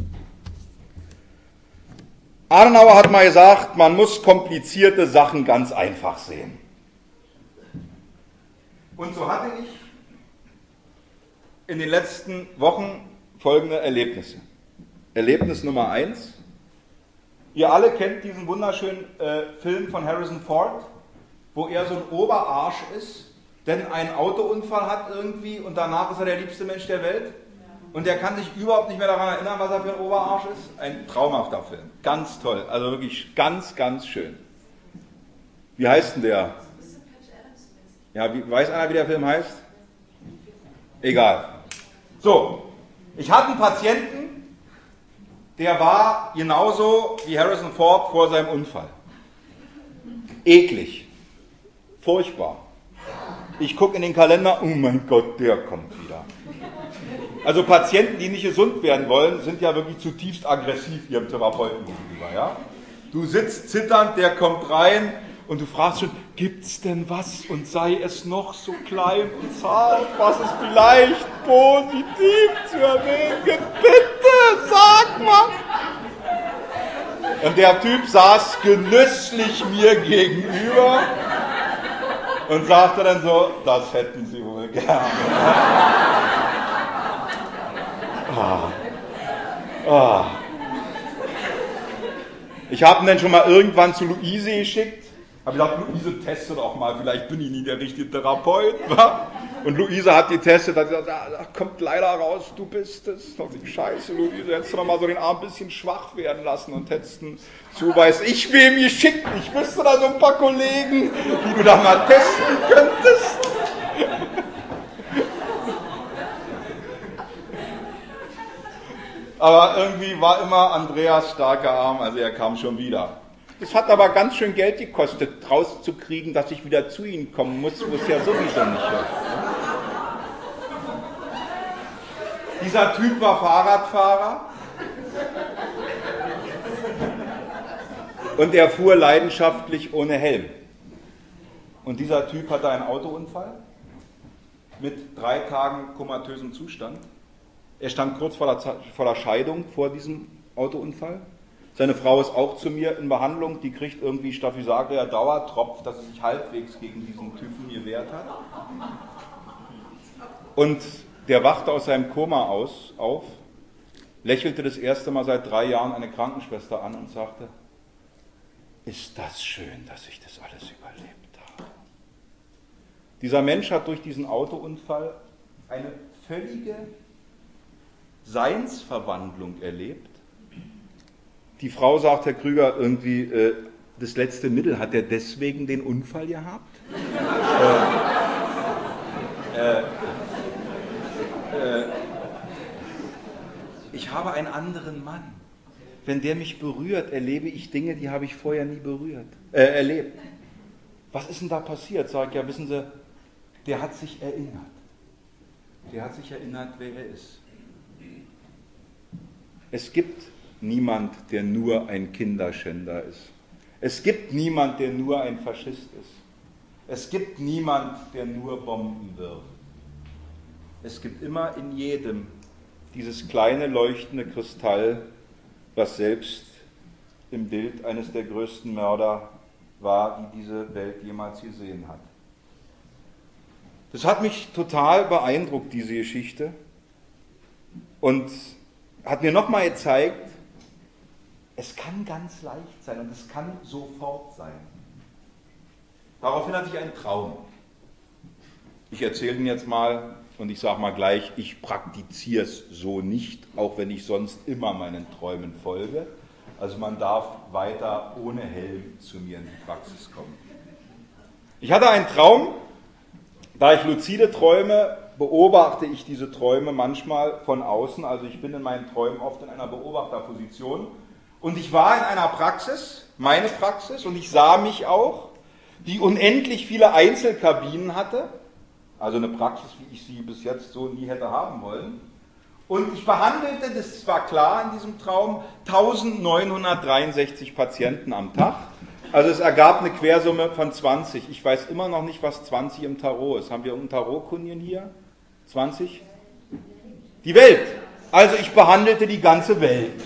Adenauer hat mal gesagt, man muss komplizierte Sachen ganz einfach sehen. Und so hatte ich in den letzten Wochen folgende Erlebnisse. Erlebnis Nummer eins. Ihr alle kennt diesen wunderschönen äh, Film von Harrison Ford, wo er so ein Oberarsch ist, denn einen Autounfall hat irgendwie und danach ist er der liebste Mensch der Welt. Und der kann sich überhaupt nicht mehr daran erinnern, was er für ein Oberarsch ist. Ein traumhafter Film. Ganz toll. Also wirklich ganz, ganz schön. Wie heißt denn der? Ja, wie, weiß einer, wie der Film heißt? Egal. So, ich hatte einen Patienten, der war genauso wie Harrison Ford vor seinem Unfall. Eklig. Furchtbar. Ich gucke in den Kalender, oh mein Gott, der kommt wieder. Also Patienten, die nicht gesund werden wollen, sind ja wirklich zutiefst aggressiv ihrem Therapeuten gegenüber. Ja? Du sitzt zitternd, der kommt rein und du fragst schon, gibt's denn was und sei es noch so klein und zart, was es vielleicht positiv zu erwähnen gibt? Bitte, sag mal! Und der Typ saß genüsslich mir gegenüber und sagte dann so, das hätten Sie wohl gerne. Ah. Ah. Ich habe ihn dann schon mal irgendwann zu Luise geschickt. Habe gesagt, Luise, teste doch mal, vielleicht bin ich nie der richtige Therapeut. Wa? Und Luise hat getestet, hat gesagt, da kommt leider raus, du bist es. Doch die Scheiße, Luise, hättest du doch mal so den Arm ein bisschen schwach werden lassen und hättest ihn zu weiß ich wem geschickt. Ich wüsste da so ein paar Kollegen, die du da mal testen könntest. Aber irgendwie war immer Andreas starker Arm, also er kam schon wieder. Es hat aber ganz schön Geld gekostet, rauszukriegen, dass ich wieder zu Ihnen kommen muss, wo es ja sowieso nicht läuft. Dieser Typ war Fahrradfahrer und er fuhr leidenschaftlich ohne Helm. Und dieser Typ hatte einen Autounfall mit drei Tagen komatösem Zustand. Er stand kurz vor der, vor der Scheidung vor diesem Autounfall. Seine Frau ist auch zu mir in Behandlung, die kriegt irgendwie Staphysagria Dauertropf, dass sie sich halbwegs gegen diesen Typen gewehrt hat. Und der wachte aus seinem Koma aus, auf, lächelte das erste Mal seit drei Jahren eine Krankenschwester an und sagte, ist das schön, dass ich das alles überlebt habe. Dieser Mensch hat durch diesen Autounfall eine völlige Seinsverwandlung erlebt. Die Frau sagt, Herr Krüger, irgendwie äh, das letzte Mittel, hat er deswegen den Unfall gehabt? äh, äh, äh, ich habe einen anderen Mann. wenn der mich berührt, erlebe ich Dinge, die habe ich vorher nie berührt, äh, erlebt. Was ist denn da passiert? Sag ich, ja, wissen Sie, der hat sich erinnert. Der hat sich erinnert, wer er ist. Es gibt niemand, der nur ein Kinderschänder ist. Es gibt niemand, der nur ein Faschist ist. Es gibt niemand, der nur Bomben wirft. Es gibt immer in jedem dieses kleine leuchtende Kristall, was selbst im Bild eines der größten Mörder war, die diese Welt jemals gesehen hat. Das hat mich total beeindruckt, diese Geschichte, und hat mir nochmal gezeigt, es kann ganz leicht sein und es kann sofort sein. Daraufhin hatte ich einen Traum. Ich erzähle ihn jetzt mal und ich sage mal gleich, ich praktiziere es so nicht, auch wenn ich sonst immer meinen Träumen folge. Also man darf weiter ohne Helm zu mir in die Praxis kommen. Ich hatte einen Traum, da ich luzide träume, beobachte ich diese Träume manchmal von außen. Also ich bin in meinen Träumen oft in einer Beobachterposition. Und ich war in einer Praxis, meine Praxis, und ich sah mich auch, die unendlich viele Einzelkabinen hatte. Also eine Praxis, wie ich sie bis jetzt so nie hätte haben wollen. Und ich behandelte, das war klar in diesem Traum, eintausendneunhundertdreiundsechzig Patienten am Tag. Also es ergab eine Quersumme von zwanzig. Ich weiß immer noch nicht, was zwanzig im Tarot ist. Haben wir einen Tarotkundien hier? zwanzig? Die Welt. Also ich behandelte die ganze Welt.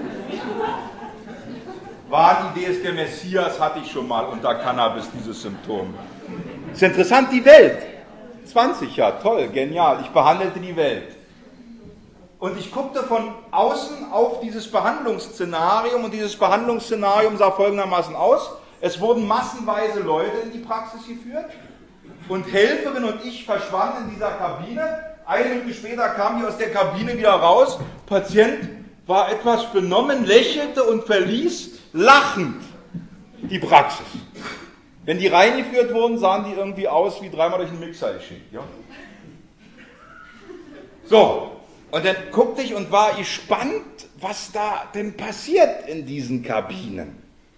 Wahnidee ist der Messias, hatte ich schon mal unter Cannabis, dieses Symptom. Ist interessant, die Welt. zwanzig, ja, toll, genial. Ich behandelte die Welt. Und ich guckte von außen auf dieses Behandlungsszenarium, und dieses Behandlungsszenarium sah folgendermaßen aus. Es wurden massenweise Leute in die Praxis geführt und Helferin und ich verschwanden in dieser Kabine. Eine Minute später kamen die aus der Kabine wieder raus. Patient war etwas benommen, lächelte und verließ lachend die Praxis. Wenn die reingeführt wurden, sahen die irgendwie aus wie dreimal durch den Mixer geschickt. Ja? So, und dann guckte ich und war gespannt, was da denn passiert in diesen Kabinen.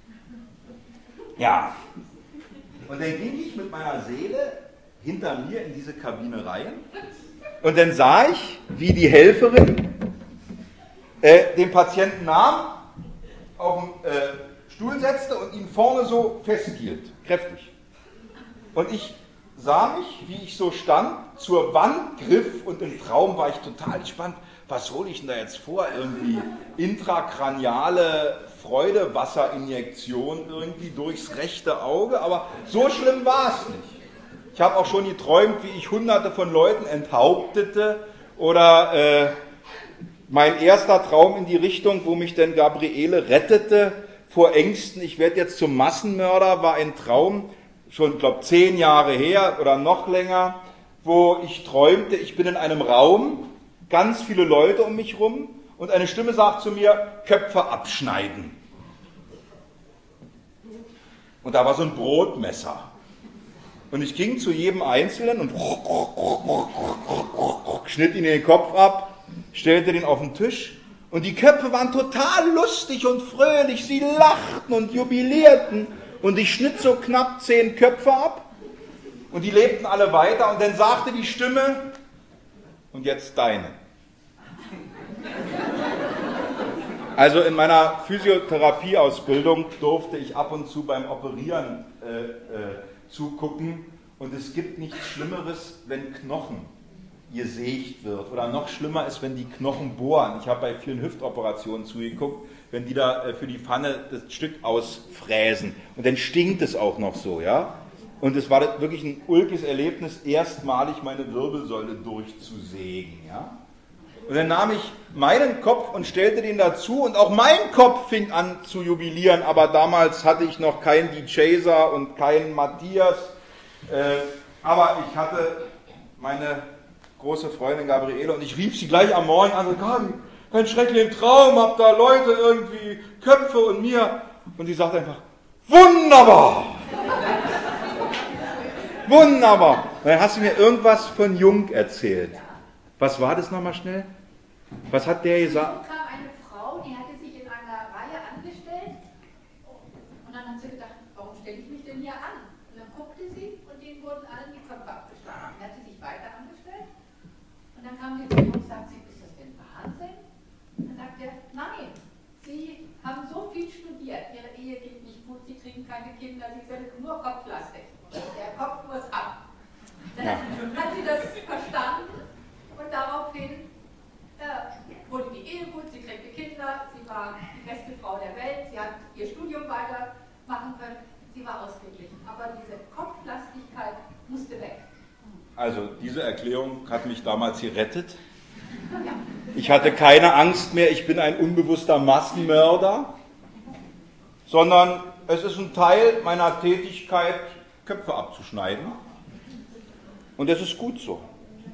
Ja, und dann ging ich mit meiner Seele hinter mir in diese Kabine rein und dann sah ich, wie die Helferin äh, den Patienten nahm, auf den äh, Stuhl setzte und ihn vorne so festhielt, kräftig. Und ich sah mich, wie ich so stand, zur Wand griff, und im Traum war ich total gespannt, was hole ich denn da jetzt vor? Irgendwie intrakraniale Freudewasserinjektion irgendwie durchs rechte Auge, aber so schlimm war es nicht. Ich habe auch schon geträumt, wie ich hunderte von Leuten enthauptete, oder äh, mein erster Traum in die Richtung, wo mich denn Gabriele rettete vor Ängsten, ich werde jetzt zum Massenmörder, war ein Traum, schon, ich glaube, zehn Jahre her oder noch länger, wo ich träumte, ich bin in einem Raum, ganz viele Leute um mich rum, und eine Stimme sagt zu mir, Köpfe abschneiden. Und da war so ein Brotmesser. Und ich ging zu jedem Einzelnen und schnitt ihnen den Kopf ab, stellte den auf den Tisch, und die Köpfe waren total lustig und fröhlich, sie lachten und jubilierten, und ich schnitt so knapp zehn Köpfe ab, und die lebten alle weiter, und dann sagte die Stimme, und jetzt deine. Also in meiner Physiotherapieausbildung durfte ich ab und zu beim Operieren äh, äh, zugucken, und es gibt nichts Schlimmeres, wenn Knochen gesägt wird, oder noch schlimmer ist, wenn die Knochen bohren. Ich habe bei vielen Hüftoperationen zugeguckt, wenn die da äh, für die Pfanne das Stück ausfräsen, und dann stinkt es auch noch so, ja. Und es war wirklich ein ulkiges Erlebnis, erstmalig meine Wirbelsäule durchzusägen, ja. Und dann nahm ich meinen Kopf und stellte den dazu, und auch mein Kopf fing an zu jubilieren, aber damals hatte ich noch keinen D. Chaser und keinen Matthias, äh, aber ich hatte meine große Freundin Gabriele, und ich rief sie gleich am Morgen an und sagte, einen schrecklichen Traum, hab da Leute irgendwie, Köpfe und mir, und sie sagte einfach, wunderbar! Wunderbar! Und dann hast du mir irgendwas von Jung erzählt. Was war das nochmal schnell? Was hat der gesagt? Es kam eine Frau, die hatte sich in einer stelle ich mich denn hier an? Und dann guckte sie und denen wurden allen die Köpfe abgeschlagen. Dann hat sie sich weiter angestellt und dann kam sie zu ihm und sagte, ist das denn Wahnsinn? Und dann sagt er, nein, Sie haben so viel studiert, Ihre Ehe geht nicht gut, Sie kriegen keine Kinder, Sie sind nur Kopflastig. Der Kopf muss ab. Dann ja. hat sie das verstanden und daraufhin äh, wurde die Ehe gut, sie kriegte Kinder, sie war die beste Frau der Welt, sie hat ihr Studium weitermachen können, sie war ausgeglichen. Aber diese Kopflastigkeit musste weg. Also diese Erklärung hat mich damals gerettet. Ich hatte keine Angst mehr, ich bin ein unbewusster Massenmörder, sondern es ist ein Teil meiner Tätigkeit, Köpfe abzuschneiden. Und das ist gut so.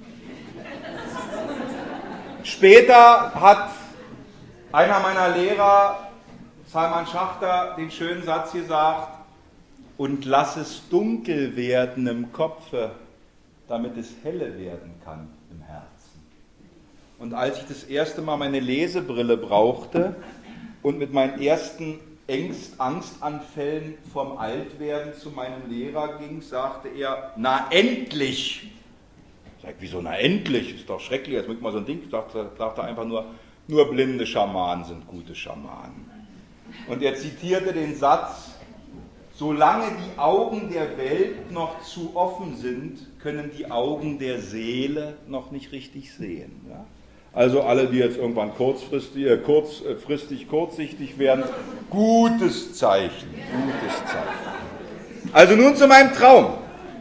Später hat einer meiner Lehrer, Salman Schachter, den schönen Satz gesagt, und lass es dunkel werden im Kopfe, damit es helle werden kann im Herzen. Und als ich das erste Mal meine Lesebrille brauchte und mit meinen ersten Ängst, Angstanfällen vom Altwerden zu meinem Lehrer ging, sagte er, na endlich! Ich sage, wieso na endlich? Ist doch schrecklich, jetzt möchte mal so ein Ding. Ich sagte, sagte einfach nur, nur blinde Schamanen sind gute Schamanen. Und er zitierte den Satz, solange die Augen der Welt noch zu offen sind, können die Augen der Seele noch nicht richtig sehen. Ja? Also alle, die jetzt irgendwann kurzfristig, äh, kurzfristig kurzsichtig werden, gutes Zeichen, gutes Zeichen. Also nun zu meinem Traum.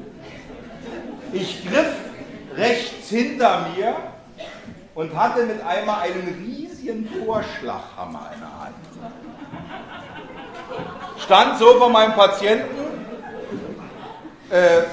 Ich griff rechts hinter mir und hatte mit einmal einen riesigen Vorschlaghammer in der Hand. Stand so vor meinem Patienten, äh,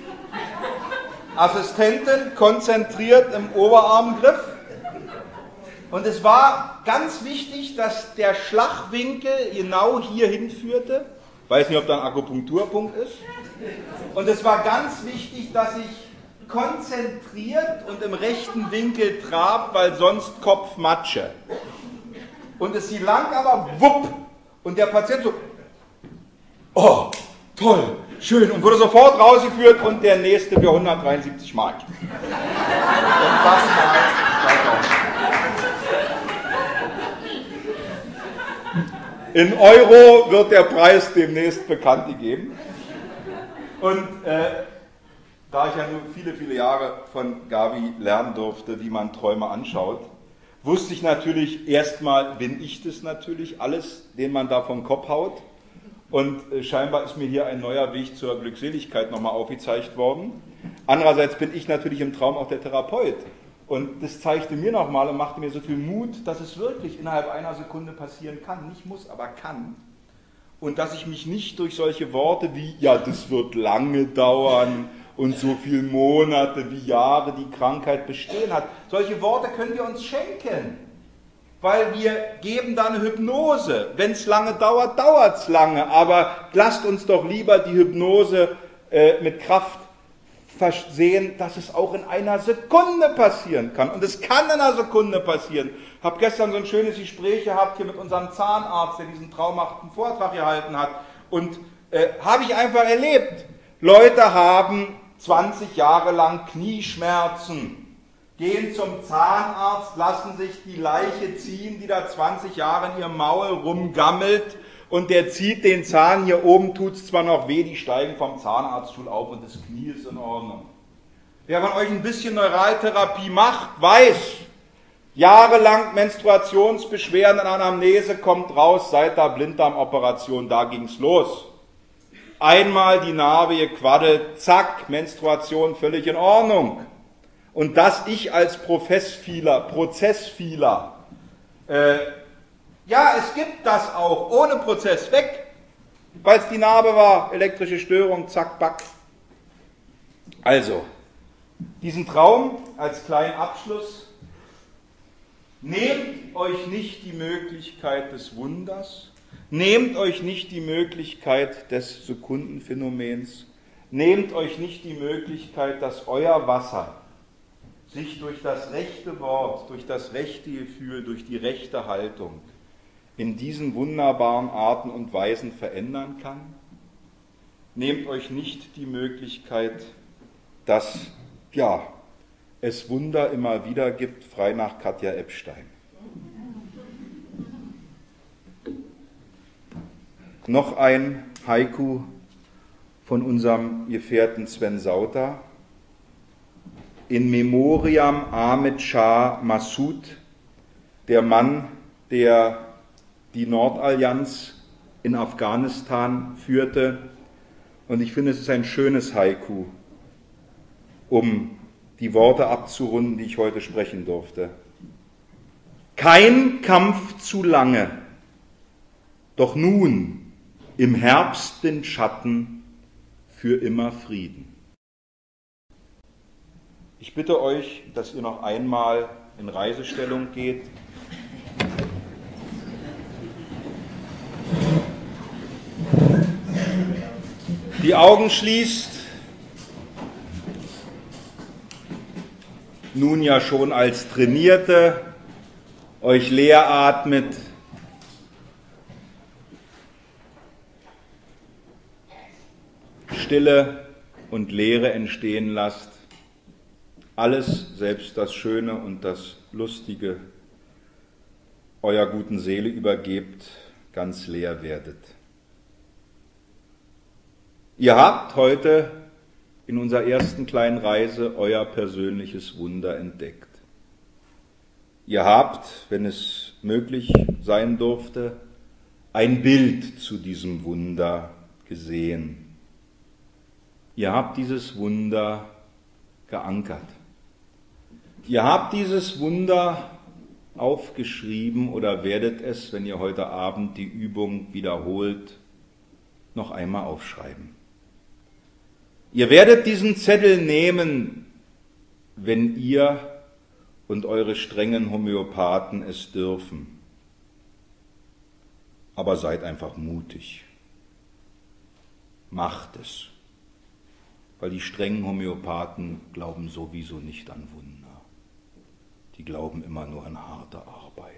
Assistentin konzentriert im Oberarmgriff. Und es war ganz wichtig, dass der Schlagwinkel genau hier hinführte. Ich weiß nicht, ob da ein Akupunkturpunkt ist. Und es war ganz wichtig, dass ich konzentriert und im rechten Winkel traf, weil sonst Kopfmatsche. Und es sie lang, aber wupp. Und der Patient so, oh, toll, schön. Und wurde sofort rausgeführt und der nächste für hundertdreiundsiebzig Mark. Und das war in Euro wird der Preis demnächst bekannt gegeben. Und äh, da ich ja nur viele, viele Jahre von Gabi lernen durfte, wie man Träume anschaut, wusste ich natürlich, erstmal bin ich das natürlich, alles, den man da vom Kopf haut. Und äh, scheinbar ist mir hier ein neuer Weg zur Glückseligkeit nochmal aufgezeigt worden. Andererseits bin ich natürlich im Traum auch der Therapeut. Und das zeigte mir nochmal und machte mir so viel Mut, dass es wirklich innerhalb einer Sekunde passieren kann. Nicht muss, aber kann. Und dass ich mich nicht durch solche Worte wie, ja, das wird lange dauern und so viele Monate wie Jahre die Krankheit bestehen hat. Solche Worte können wir uns schenken, weil wir geben da eine Hypnose. Wenn es lange dauert, dauert es lange. Aber lasst uns doch lieber die Hypnose äh, mit Kraft versehen, dass es auch in einer Sekunde passieren kann. Und es kann in einer Sekunde passieren. Ich habe gestern so ein schönes Gespräch gehabt hier mit unserem Zahnarzt, der diesen traumhaften Vortrag gehalten hat. Und äh, habe ich einfach erlebt. Leute haben zwanzig Jahre lang Knieschmerzen, gehen zum Zahnarzt, lassen sich die Leiche ziehen, die da zwanzig Jahre in ihrem Maul rumgammelt. Und der zieht den Zahn, hier oben tut es zwar noch weh, die steigen vom Zahnarztstuhl auf und das Knie ist in Ordnung. Wer von euch ein bisschen Neuraltherapie macht, weiß, jahrelang Menstruationsbeschwerden in Anamnese, kommt raus, seit der Blinddarmoperation, da ging's los. Einmal die Narbe gequaddelt, zack, Menstruation völlig in Ordnung. Und dass ich als Professfieler, Prozessfieler, äh, ja, es gibt das auch, ohne Prozess, weg, weil es die Narbe war, elektrische Störung, zack, back. Also, diesen Traum als kleinen Abschluss, nehmt euch nicht die Möglichkeit des Wunders, nehmt euch nicht die Möglichkeit des Sekundenphänomens, nehmt euch nicht die Möglichkeit, dass euer Wasser sich durch das rechte Wort, durch das rechte Gefühl, durch die rechte Haltung in diesen wunderbaren Arten und Weisen verändern kann, nehmt euch nicht die Möglichkeit, dass ja, es Wunder immer wieder gibt, frei nach Katja Epstein. Noch ein Haiku von unserem Gefährten Sven Sauter. In memoriam Ahmed Shah Massoud, der Mann, der die Nordallianz in Afghanistan führte. Und ich finde, es ist ein schönes Haiku, um die Worte abzurunden, die ich heute sprechen durfte. Kein Kampf zu lange, doch nun im Herbst den Schatten für immer Frieden. Ich bitte euch, dass ihr noch einmal in Reisestellung geht. Die Augen schließt, nun ja schon als Trainierte, euch leer atmet, Stille und Leere entstehen lasst, alles, selbst das Schöne und das Lustige, eurer guten Seele übergebt, ganz leer werdet. Ihr habt heute in unserer ersten kleinen Reise euer persönliches Wunder entdeckt. Ihr habt, wenn es möglich sein durfte, ein Bild zu diesem Wunder gesehen. Ihr habt dieses Wunder geankert. Ihr habt dieses Wunder aufgeschrieben oder werdet es, wenn ihr heute Abend die Übung wiederholt, noch einmal aufschreiben. Ihr werdet diesen Zettel nehmen, wenn ihr und eure strengen Homöopathen es dürfen. Aber seid einfach mutig. Macht es. Weil die strengen Homöopathen glauben sowieso nicht an Wunder. Die glauben immer nur an harte Arbeit.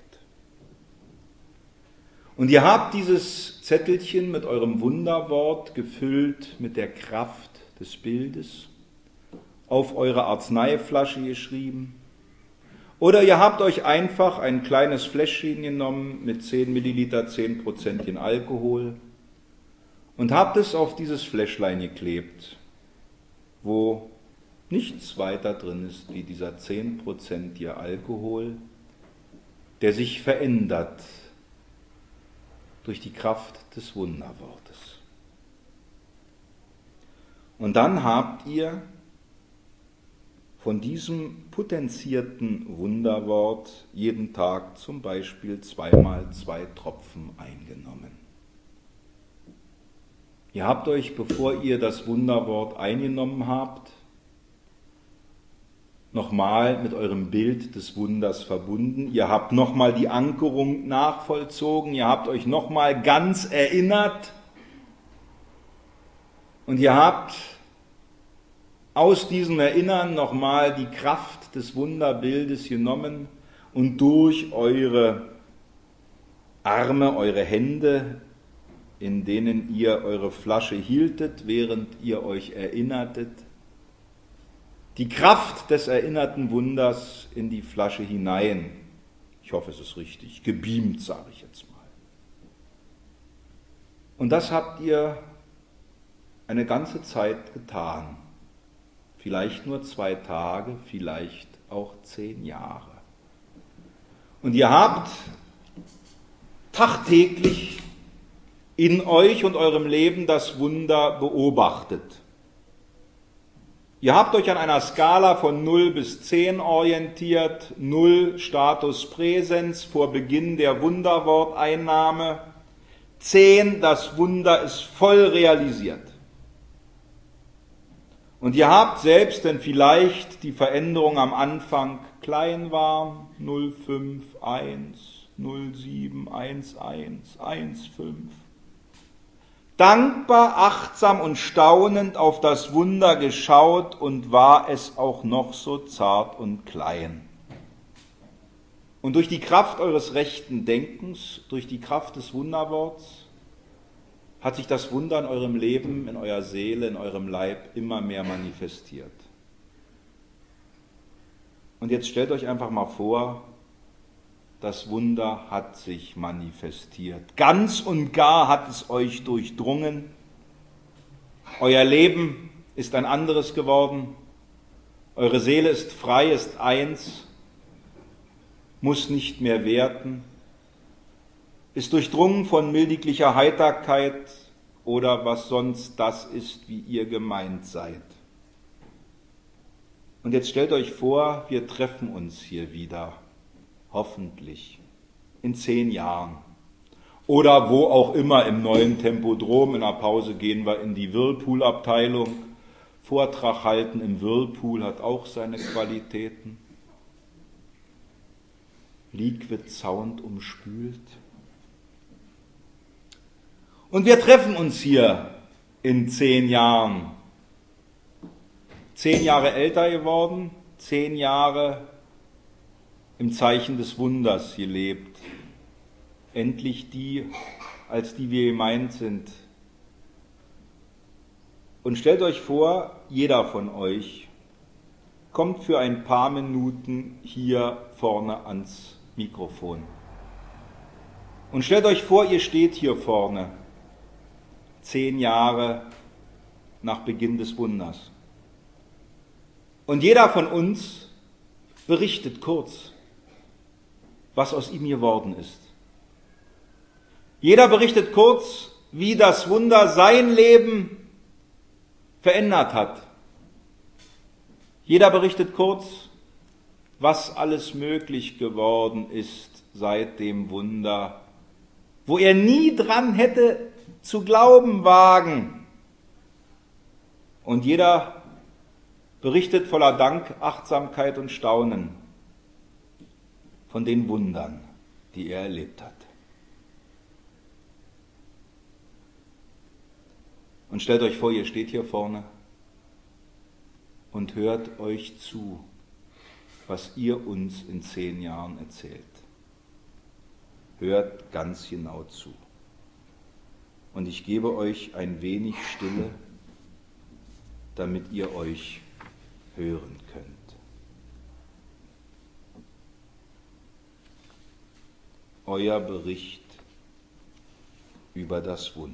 Und ihr habt dieses Zettelchen mit eurem Wunderwort gefüllt mit der Kraft des Bildes, auf eure Arzneiflasche geschrieben. Oder ihr habt euch einfach ein kleines Fläschchen genommen mit zehn Milliliter, zehn Prozent Alkohol und habt es auf dieses Fläschlein geklebt, wo nichts weiter drin ist wie dieser zehn Prozent Alkohol, der sich verändert durch die Kraft des Wunderwortes. Und dann habt ihr von diesem potenzierten Wunderwort jeden Tag zum Beispiel zweimal zwei Tropfen eingenommen. Ihr habt euch, bevor ihr das Wunderwort eingenommen habt, nochmal mit eurem Bild des Wunders verbunden. Ihr habt nochmal die Ankerung nachvollzogen. Ihr habt euch nochmal ganz erinnert. Und ihr habt aus diesem Erinnern nochmal die Kraft des Wunderbildes genommen und durch eure Arme, eure Hände, in denen ihr eure Flasche hieltet, während ihr euch erinnertet, die Kraft des erinnerten Wunders in die Flasche hinein, ich hoffe es ist richtig, gebeamt, sage ich jetzt mal. Und das habt ihr eine ganze Zeit getan. Vielleicht nur zwei Tage, vielleicht auch zehn Jahre. Und ihr habt tagtäglich in euch und eurem Leben das Wunder beobachtet. Ihr habt euch an einer Skala von null bis zehn orientiert, null Status Präsens vor Beginn der Wunderworteinnahme, zehn das Wunder ist voll realisiert. Und ihr habt selbst, wenn vielleicht die Veränderung am Anfang klein war, null Komma fünf, eins, null Komma sieben, eins Komma eins, eins Komma fünf, dankbar, achtsam und staunend auf das Wunder geschaut und war es auch noch so zart und klein. Und durch die Kraft eures rechten Denkens, durch die Kraft des Wunderworts, hat sich das Wunder in eurem Leben, in eurer Seele, in eurem Leib immer mehr manifestiert. Und jetzt stellt euch einfach mal vor, das Wunder hat sich manifestiert. Ganz und gar hat es euch durchdrungen. Euer Leben ist ein anderes geworden. Eure Seele ist frei, ist eins, muss nicht mehr werten, ist durchdrungen von mildiglicher Heiterkeit oder was sonst das ist, wie ihr gemeint seid. Und jetzt stellt euch vor, wir treffen uns hier wieder, hoffentlich, in zehn Jahren. Oder wo auch immer im neuen Tempodrom, in der Pause gehen wir in die Whirlpool-Abteilung. Vortrag halten im Whirlpool hat auch seine Qualitäten. Liquid Sound umspült. Und wir treffen uns hier in zehn Jahren. Zehn Jahre älter geworden, zehn Jahre im Zeichen des Wunders gelebt. Endlich die, als die wir gemeint sind. Und stellt euch vor, jeder von euch kommt für ein paar Minuten hier vorne ans Mikrofon. Und stellt euch vor, ihr steht hier vorne, zehn Jahre nach Beginn des Wunders. Und jeder von uns berichtet kurz, was aus ihm geworden ist. Jeder berichtet kurz, wie das Wunder sein Leben verändert hat. Jeder berichtet kurz, was alles möglich geworden ist seit dem Wunder, wo er nie dran hätte zu glauben wagen. Und jeder berichtet voller Dank, Achtsamkeit und Staunen von den Wundern, die er erlebt hat. Und stellt euch vor, ihr steht hier vorne und hört euch zu, was ihr uns in zehn Jahren erzählt. Hört ganz genau zu. Und ich gebe euch ein wenig Stille, damit ihr euch hören könnt. Euer Bericht über das Wunder.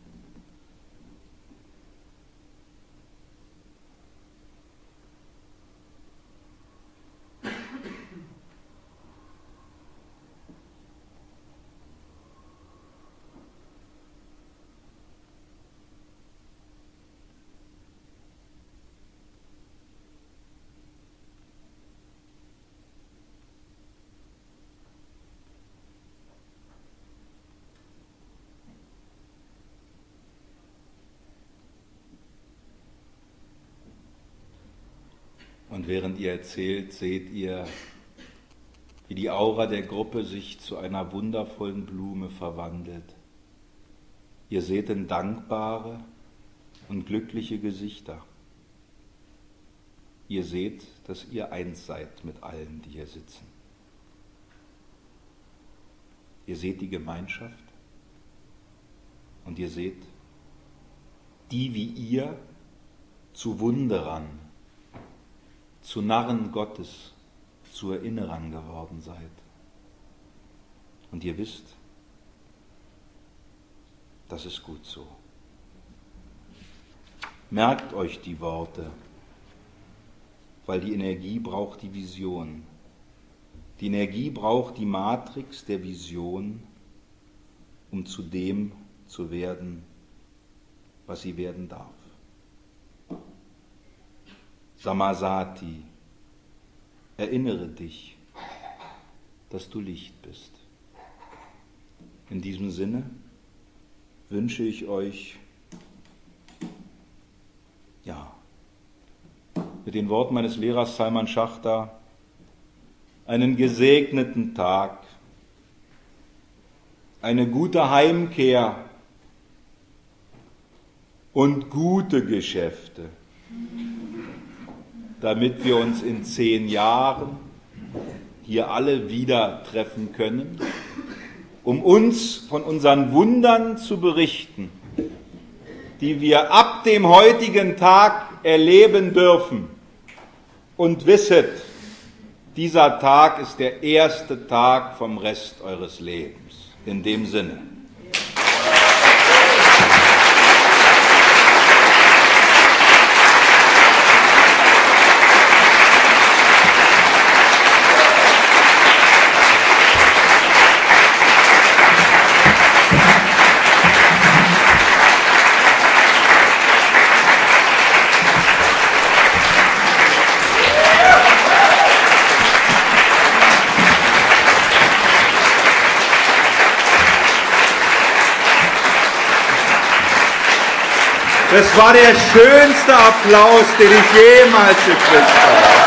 Und während ihr erzählt, seht ihr, wie die Aura der Gruppe sich zu einer wundervollen Blume verwandelt. Ihr seht in dankbare und glückliche Gesichter. Ihr seht, dass ihr eins seid mit allen, die hier sitzen. Ihr seht die Gemeinschaft und ihr seht, die wie ihr zu Wunderern, zu Narren Gottes, zu Erinnerern geworden seid. Und ihr wisst, das ist gut so. Merkt euch die Worte, weil die Energie braucht die Vision. Die Energie braucht die Matrix der Vision, um zu dem zu werden, was sie werden darf. Samasati, erinnere dich, dass du Licht bist. In diesem Sinne wünsche ich euch, ja, mit den Worten meines Lehrers Salman Schachter, einen gesegneten Tag, eine gute Heimkehr und gute Geschäfte, damit wir uns in zehn Jahren hier alle wieder treffen können, um uns von unseren Wundern zu berichten die wir ab dem heutigen Tag erleben dürfen. Und wisset, dieser Tag ist der erste Tag vom Rest eures Lebens. In dem Sinne. Das war der schönste Applaus, den ich jemals gekriegt habe.